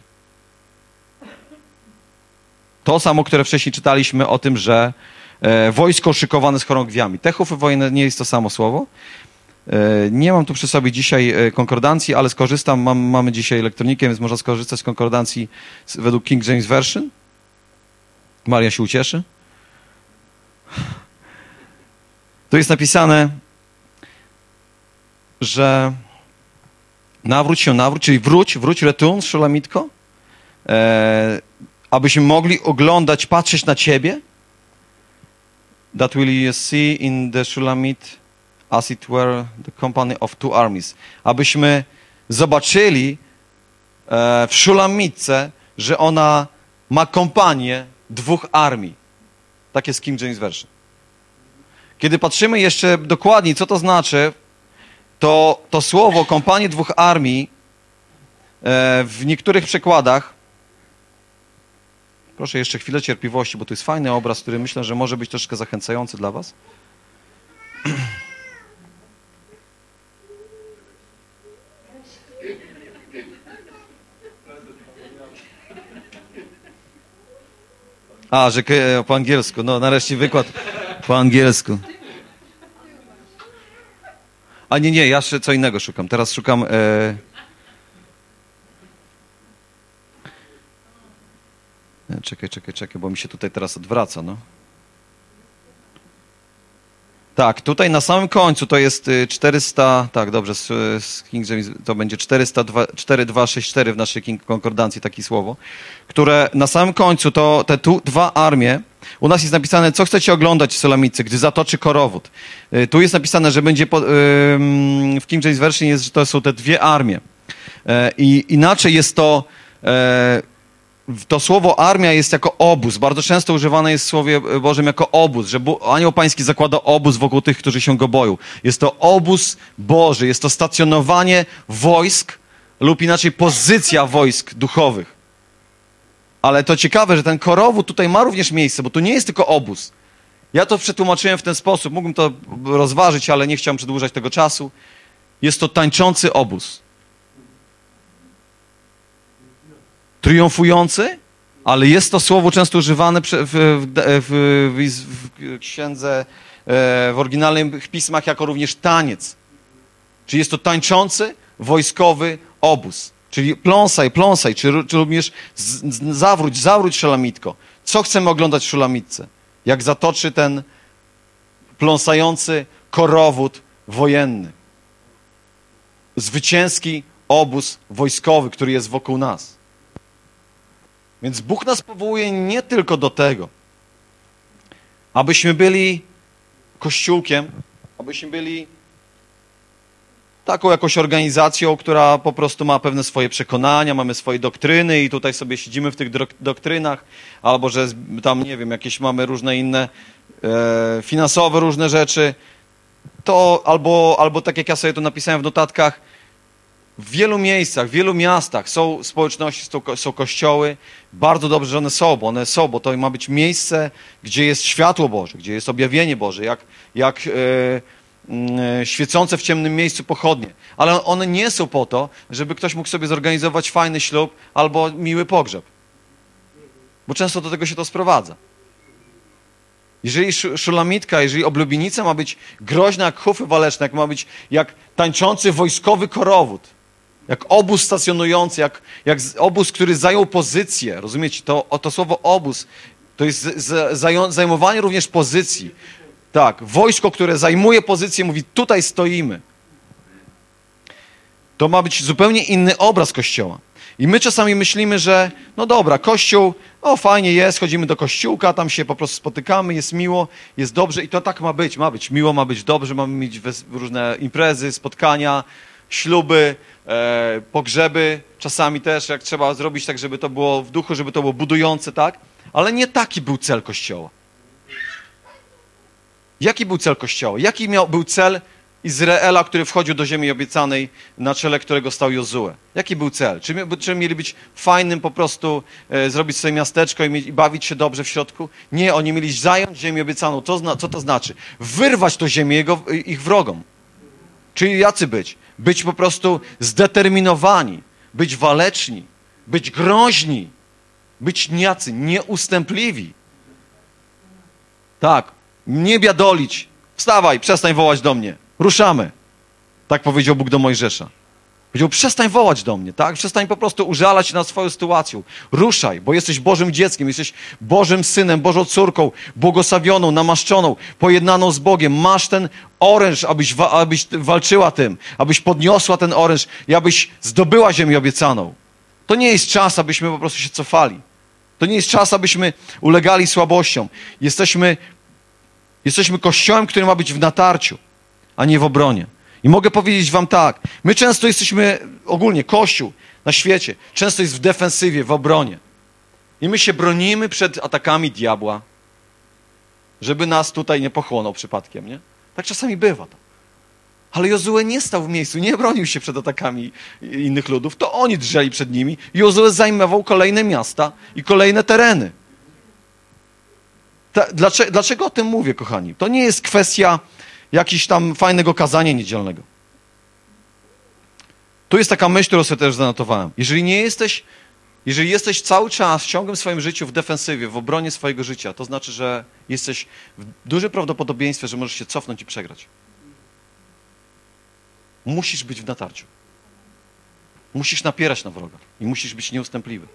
A: To samo, które wcześniej czytaliśmy o tym, że e, wojsko szykowane z chorągwiami. Te hufy wojenne nie jest to samo słowo. E, nie mam tu przy sobie dzisiaj e, konkordancji, ale skorzystam, mam, mamy dzisiaj elektronikę, więc można skorzystać z konkordancji z, według King James Version. Maria się ucieszy. Tu jest napisane, że nawróć się, nawróć, czyli wróć, wróć, return, Szulamitko, e, abyśmy mogli oglądać, patrzeć na Ciebie. That will you see in the Shulamit as it were the company of two armies. Abyśmy zobaczyli e, w Szulamitce, że ona ma kompanię dwóch armii. Tak jest King James Version. Kiedy patrzymy jeszcze dokładniej, co to znaczy, to, to słowo kompanię dwóch armii e, w niektórych przekładach. Proszę jeszcze chwilę cierpliwości, bo to jest fajny obraz, który myślę, że może być troszkę zachęcający dla was. A, że po angielsku. No, nareszcie wykład po angielsku. A nie, nie, ja jeszcze co innego szukam. Teraz szukam... E... Czekaj, czekaj, czekaj, bo mi się tutaj teraz odwraca, no. Tak, tutaj na samym końcu to jest czterysta, tak, dobrze, z, z King James to będzie czterysta dwa, cztery dwa sześć cztery w naszej King konkordancji, takie słowo, które na samym końcu to te tu dwa armie, u nas jest napisane, co chcecie oglądać w Sulamicy, gdy zatoczy korowód. Tu jest napisane, że będzie, po, w King James Version jest, że to są te dwie armie. I inaczej jest to... To słowo armia jest jako obóz. Bardzo często używane jest w Słowie Bożym jako obóz, że Anioł Pański zakłada obóz wokół tych, którzy się go boją. Jest to obóz Boży, jest to stacjonowanie wojsk lub inaczej pozycja wojsk duchowych. Ale to ciekawe, że ten korowód tutaj ma również miejsce, bo tu nie jest tylko obóz. Ja to przetłumaczyłem w ten sposób, mógłbym to rozważyć, ale nie chciałem przedłużać tego czasu. Jest to tańczący obóz. Triumfujący, ale jest to słowo często używane w, w, w, w, w księdze, w oryginalnych pismach jako również taniec. Czyli jest to tańczący, wojskowy obóz. Czyli pląsaj, pląsaj, czy, czy również z, z, zawróć, zawróć Szulamitko. Co chcemy oglądać w Szulamitce? Jak zatoczy ten pląsający korowód wojenny. Zwycięski obóz wojskowy, który jest wokół nas. Więc Bóg nas powołuje nie tylko do tego, abyśmy byli kościółkiem, abyśmy byli taką jakąś organizacją, która po prostu ma pewne swoje przekonania, mamy swoje doktryny i tutaj sobie siedzimy w tych doktrynach, albo że tam, nie wiem, jakieś mamy różne inne e, finansowe różne rzeczy, to albo, albo tak jak ja sobie to napisałem w notatkach, w wielu miejscach, w wielu miastach są społeczności, są, są kościoły. Bardzo dobrze, że one są, bo one są, bo to ma być miejsce, gdzie jest światło Boże, gdzie jest objawienie Boże, jak, jak e, e, świecące w ciemnym miejscu pochodnie. Ale one nie są po to, żeby ktoś mógł sobie zorganizować fajny ślub albo miły pogrzeb. Bo często do tego się to sprowadza. Jeżeli szulamitka, jeżeli oblubienica ma być groźna jak chufy waleczne, jak ma być jak tańczący wojskowy korowód, jak obóz stacjonujący, jak, jak obóz, który zajął pozycję, rozumiecie? To, to słowo obóz to jest z, z, zajmowanie również pozycji. Tak, wojsko, które zajmuje pozycję, mówi tutaj stoimy. To ma być zupełnie inny obraz Kościoła. I my czasami myślimy, że no dobra, Kościół, o fajnie jest, chodzimy do kościółka, tam się po prostu spotykamy, jest miło, jest dobrze i to tak ma być, ma być miło, ma być dobrze, mamy mieć różne imprezy, spotkania, śluby, e, pogrzeby, czasami też jak trzeba zrobić tak, żeby to było w duchu, żeby to było budujące, tak? Ale nie taki był cel Kościoła. Jaki był cel Kościoła? Jaki miał, był cel Izraela, który wchodził do ziemi obiecanej, na czele którego stał Jozue? Jaki był cel? Czy, czy mieli być fajnym po prostu, e, zrobić sobie miasteczko i, mieć, i bawić się dobrze w środku? Nie, oni mieli zająć ziemię obiecaną. To zna, co to znaczy? Wyrwać to ziemię jego, ich wrogom. Czyli jacy być? Być po prostu zdeterminowani, być waleczni, być groźni, być niacy, nieustępliwi. Tak, nie biadolić. Wstawaj, przestań wołać do mnie. Ruszamy. Tak powiedział Bóg do Mojżesza. Powiedział, przestań wołać do mnie, tak? Przestań po prostu użalać się nad swoją sytuacją. Ruszaj, bo jesteś Bożym dzieckiem, jesteś Bożym synem, Bożą córką, błogosławioną, namaszczoną, pojednaną z Bogiem. Masz ten oręż, abyś, wa- abyś walczyła tym, abyś podniosła ten oręż i abyś zdobyła ziemię obiecaną. To nie jest czas, abyśmy po prostu się cofali. To nie jest czas, abyśmy ulegali słabościom. Jesteśmy, jesteśmy Kościołem, który ma być w natarciu, a nie w obronie. I mogę powiedzieć wam tak, my często jesteśmy, ogólnie Kościół na świecie, często jest w defensywie, w obronie. I my się bronimy przed atakami diabła, żeby nas tutaj nie pochłonął przypadkiem, nie? Tak czasami bywa to. Ale Jozue nie stał w miejscu, nie bronił się przed atakami innych ludów, to oni drżeli przed nimi. Jozue zajmował kolejne miasta i kolejne tereny. Ta, dlaczego, dlaczego o tym mówię, kochani? To nie jest kwestia jakiś tam fajnego kazania niedzielnego. Tu jest taka myśl, którą sobie też zanotowałem. Jeżeli nie jesteś, jeżeli jesteś cały czas w ciągłym swoim życiu w defensywie, w obronie swojego życia, to znaczy, że jesteś w dużym prawdopodobieństwie, że możesz się cofnąć i przegrać. Musisz być w natarciu. Musisz napierać na wroga i musisz być nieustępliwy.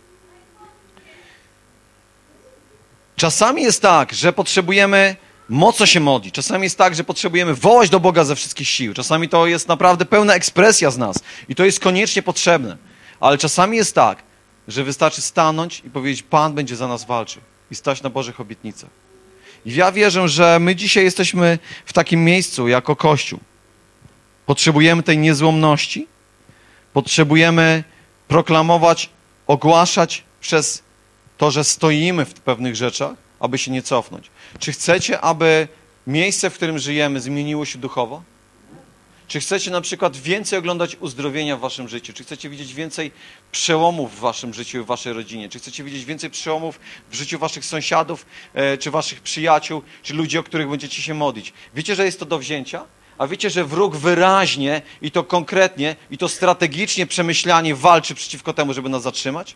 A: Czasami jest tak, że potrzebujemy mocno się modlić. Czasami jest tak, że potrzebujemy wołać do Boga ze wszystkich sił. Czasami to jest naprawdę pełna ekspresja z nas i to jest koniecznie potrzebne. Ale czasami jest tak, że wystarczy stanąć i powiedzieć, Pan będzie za nas walczył i stać na Bożych obietnicach. I ja wierzę, że my dzisiaj jesteśmy w takim miejscu jako Kościół. Potrzebujemy tej niezłomności, potrzebujemy proklamować, ogłaszać przez to, że stoimy w pewnych rzeczach, aby się nie cofnąć. Czy chcecie, aby miejsce, w którym żyjemy, zmieniło się duchowo? Czy chcecie na przykład więcej oglądać uzdrowienia w waszym życiu? Czy chcecie widzieć więcej przełomów w waszym życiu i w waszej rodzinie? Czy chcecie widzieć więcej przełomów w życiu waszych sąsiadów, e, czy waszych przyjaciół, czy ludzi, o których będziecie się modlić? Wiecie, że jest to do wzięcia? A wiecie, że wróg wyraźnie i to konkretnie i to strategicznie, przemyślanie walczy przeciwko temu, żeby nas zatrzymać?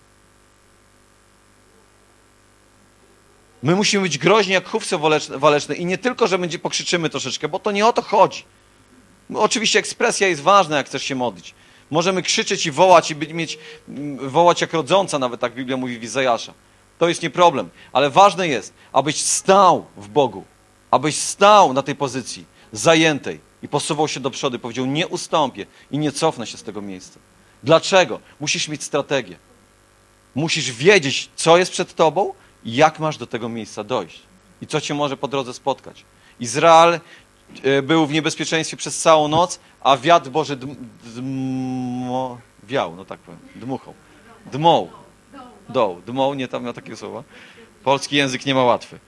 A: My musimy być groźni jak chówce waleczne i nie tylko, że będzie pokrzyczymy troszeczkę, bo to nie o to chodzi. No, oczywiście ekspresja jest ważna, jak chcesz się modlić. Możemy krzyczeć i wołać i być, mieć, wołać jak rodząca, nawet tak Biblia mówi w Izajasza. To jest nie problem, ale ważne jest, abyś stał w Bogu, abyś stał na tej pozycji zajętej, I posuwał się do przodu i powiedział, nie ustąpię i nie cofnę się z tego miejsca. Dlaczego? Musisz mieć strategię. Musisz wiedzieć, co jest przed tobą i jak masz do tego miejsca dojść. I co cię może po drodze spotkać. Izrael był w niebezpieczeństwie przez całą noc, a wiatr Boży dm, dmo, wiał, no tak powiem, dmuchał. Dmoł. Doł. Dmoł, nie tam ma takiego słowa. Polski język nie ma łatwy.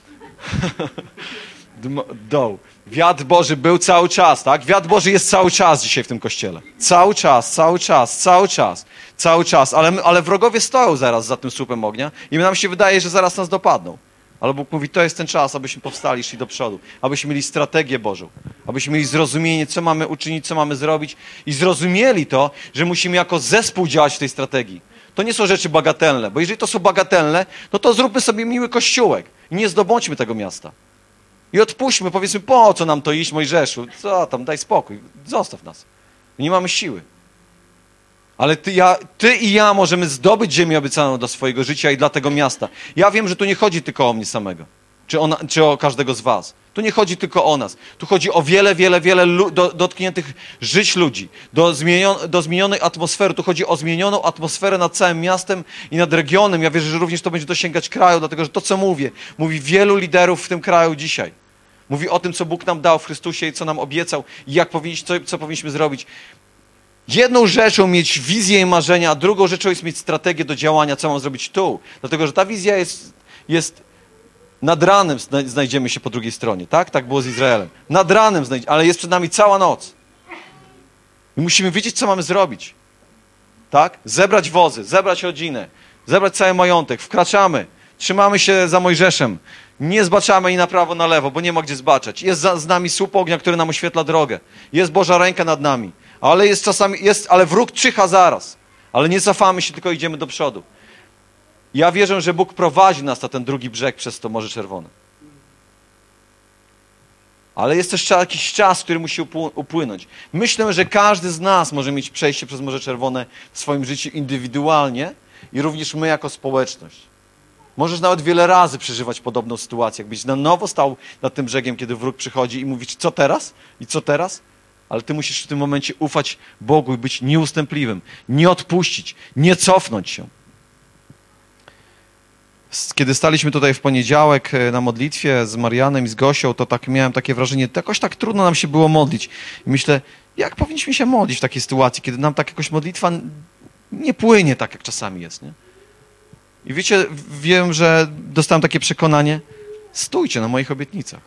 A: Doł. Wiatr Boży był cały czas, tak? Wiatr Boży jest cały czas dzisiaj w tym kościele. Cały czas, cały czas, cały czas, cały czas. Ale, my, ale wrogowie stoją zaraz za tym słupem ognia i nam się wydaje, że zaraz nas dopadną. Ale Bóg mówi, to jest ten czas, abyśmy powstali, szli do przodu. Abyśmy mieli strategię Bożą. Abyśmy mieli zrozumienie, co mamy uczynić, co mamy zrobić. I zrozumieli to, że musimy jako zespół działać w tej strategii. To nie są rzeczy bagatelne, bo jeżeli to są bagatelne, no to zróbmy sobie miły kościółek i nie zdobądźmy tego miasta. I odpuśćmy, powiedzmy, po co nam to iść, Mojżeszu? Co tam, daj spokój, zostaw nas. Nie mamy siły. Ale ty, ja, ty i ja możemy zdobyć ziemię obiecaną do swojego życia i dla tego miasta. Ja wiem, że tu nie chodzi tylko o mnie samego, czy o, czy o każdego z was. Tu nie chodzi tylko o nas. Tu chodzi o wiele, wiele, wiele lu- do, dotkniętych żyć ludzi, do, zmienion- do zmienionej atmosfery. Tu chodzi o zmienioną atmosferę nad całym miastem i nad regionem. Ja wierzę, że również to będzie dosięgać kraju, dlatego że to, co mówię, mówi wielu liderów w tym kraju dzisiaj. Mówi o tym, co Bóg nam dał w Chrystusie i co nam obiecał i jak powinniśmy, co, co powinniśmy zrobić. Jedną rzeczą mieć wizję i marzenia, a drugą rzeczą jest mieć strategię do działania, co mam zrobić tu. Dlatego, że ta wizja jest, jest nad ranem znajdziemy się po drugiej stronie, tak? Tak było z Izraelem. Nad ranem znajdziemy, ale jest przed nami cała noc. I musimy wiedzieć, co mamy zrobić. Tak? Zebrać wozy, zebrać rodzinę, zebrać cały majątek, wkraczamy, trzymamy się za Mojżeszem, nie zbaczamy ani na prawo, na lewo, bo nie ma gdzie zbaczać. Jest za, z nami słup ognia, który nam oświetla drogę. Jest Boża ręka nad nami. Ale jest czasami, jest, ale wróg czyha zaraz. Ale nie cofamy się, tylko idziemy do przodu. Ja wierzę, że Bóg prowadzi nas na ten drugi brzeg przez to Morze Czerwone. Ale jest też jakiś czas, który musi upłynąć. Myślę, że każdy z nas może mieć przejście przez Morze Czerwone w swoim życiu indywidualnie i również my jako społeczność. Możesz nawet wiele razy przeżywać podobną sytuację, jakbyś na nowo stał nad tym brzegiem, kiedy wróg przychodzi i mówisz, co teraz? I co teraz? Ale ty musisz w tym momencie ufać Bogu i być nieustępliwym, nie odpuścić, nie cofnąć się. Kiedy staliśmy tutaj w poniedziałek na modlitwie z Marianem i z Gosią, to tak miałem takie wrażenie, jakoś tak trudno nam się było modlić. I myślę, jak powinniśmy się modlić w takiej sytuacji, kiedy nam tak jakoś modlitwa nie płynie tak, jak czasami jest, nie? I wiecie, wiem, że dostałem takie przekonanie, stójcie na moich obietnicach.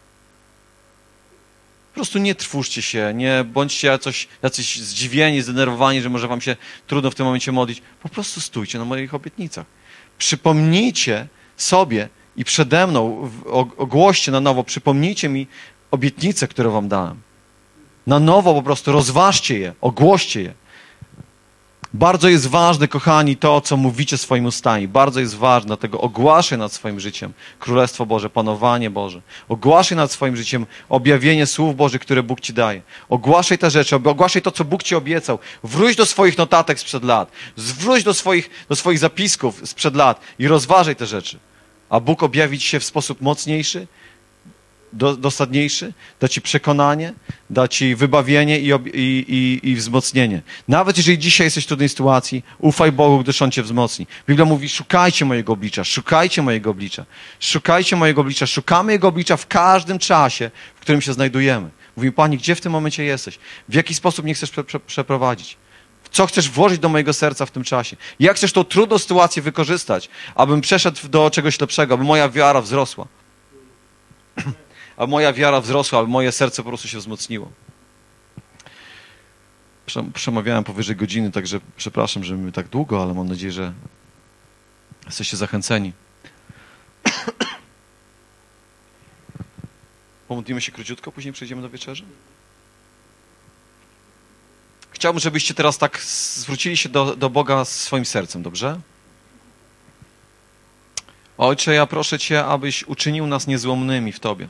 A: Po prostu nie trwóżcie się, nie bądźcie jakoś, jacyś zdziwieni, zdenerwowani, że może wam się trudno w tym momencie modlić. Po prostu stójcie na moich obietnicach. Przypomnijcie sobie i przede mną ogłoście na nowo, przypomnijcie mi obietnice, które wam dałem. Na nowo po prostu rozważcie je, ogłoście je. Bardzo jest ważne, kochani, to, co mówicie swoim ustami. Bardzo jest ważne, dlatego ogłaszaj nad swoim życiem Królestwo Boże, Panowanie Boże. Ogłaszaj nad swoim życiem objawienie słów Bożych, które Bóg ci daje. Ogłaszaj te rzeczy, ogłaszaj to, co Bóg ci obiecał. Wróć do swoich notatek sprzed lat. Wróć do swoich, do swoich zapisków sprzed lat i rozważaj te rzeczy. A Bóg objawi ci się w sposób mocniejszy, Do, dosadniejszy, da ci przekonanie, da ci wybawienie i, i, i, i wzmocnienie. Nawet jeżeli dzisiaj jesteś w trudnej sytuacji, ufaj Bogu, gdyż On cię wzmocni. Biblia mówi, szukajcie mojego oblicza, szukajcie mojego oblicza, szukajcie mojego oblicza, szukamy Jego oblicza w każdym czasie, w którym się znajdujemy. Mówimy, Pani, gdzie w tym momencie jesteś? W jaki sposób mnie chcesz prze, prze, przeprowadzić? Co chcesz włożyć do mojego serca w tym czasie? Jak chcesz tą trudną sytuację wykorzystać, abym przeszedł do czegoś lepszego, aby moja wiara wzrosła? A moja wiara wzrosła, aby moje serce po prostu się wzmocniło. Przemawiałem powyżej godziny, także przepraszam, że my tak długo, ale mam nadzieję, że jesteście zachęceni. Pomodlimy się króciutko, później przejdziemy do wieczerzy. Chciałbym, żebyście teraz tak zwrócili się do, do Boga swoim sercem, dobrze? Ojcze, ja proszę Cię, abyś uczynił nas niezłomnymi w Tobie.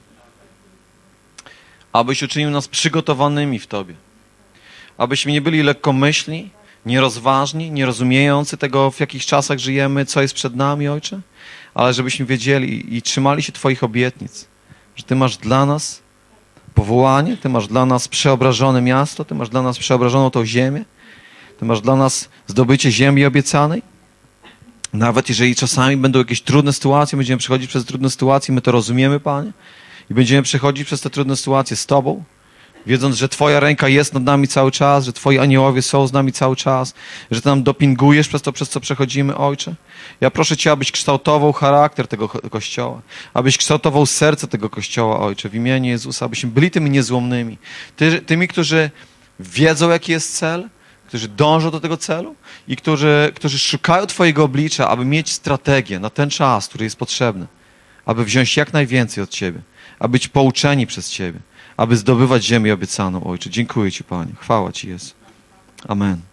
A: Abyś uczynił nas przygotowanymi w Tobie. Abyśmy nie byli lekkomyślni, nierozważni, nierozumiejący tego, w jakich czasach żyjemy, co jest przed nami, Ojcze, ale żebyśmy wiedzieli i trzymali się Twoich obietnic, że Ty masz dla nas powołanie, Ty masz dla nas przeobrażone miasto, Ty masz dla nas przeobrażoną tą ziemię, Ty masz dla nas zdobycie ziemi obiecanej. Nawet jeżeli czasami będą jakieś trudne sytuacje, będziemy przechodzić przez trudne sytuacje, my to rozumiemy, Panie, i będziemy przechodzić przez te trudne sytuacje z Tobą, wiedząc, że Twoja ręka jest nad nami cały czas, że Twoi aniołowie są z nami cały czas, że Ty nam dopingujesz przez to, przez co przechodzimy, Ojcze. Ja proszę Cię, abyś kształtował charakter tego Kościoła, abyś kształtował serce tego Kościoła, Ojcze, w imieniu Jezusa, abyśmy byli tymi niezłomnymi, Ty, tymi, którzy wiedzą, jaki jest cel, którzy dążą do tego celu i którzy, którzy szukają Twojego oblicza, aby mieć strategię na ten czas, który jest potrzebny, aby wziąć jak najwięcej od Ciebie, aby być pouczeni przez Ciebie, aby zdobywać ziemię obiecaną, Ojcze. Dziękuję Ci, Panie. Chwała Ci jest. Amen.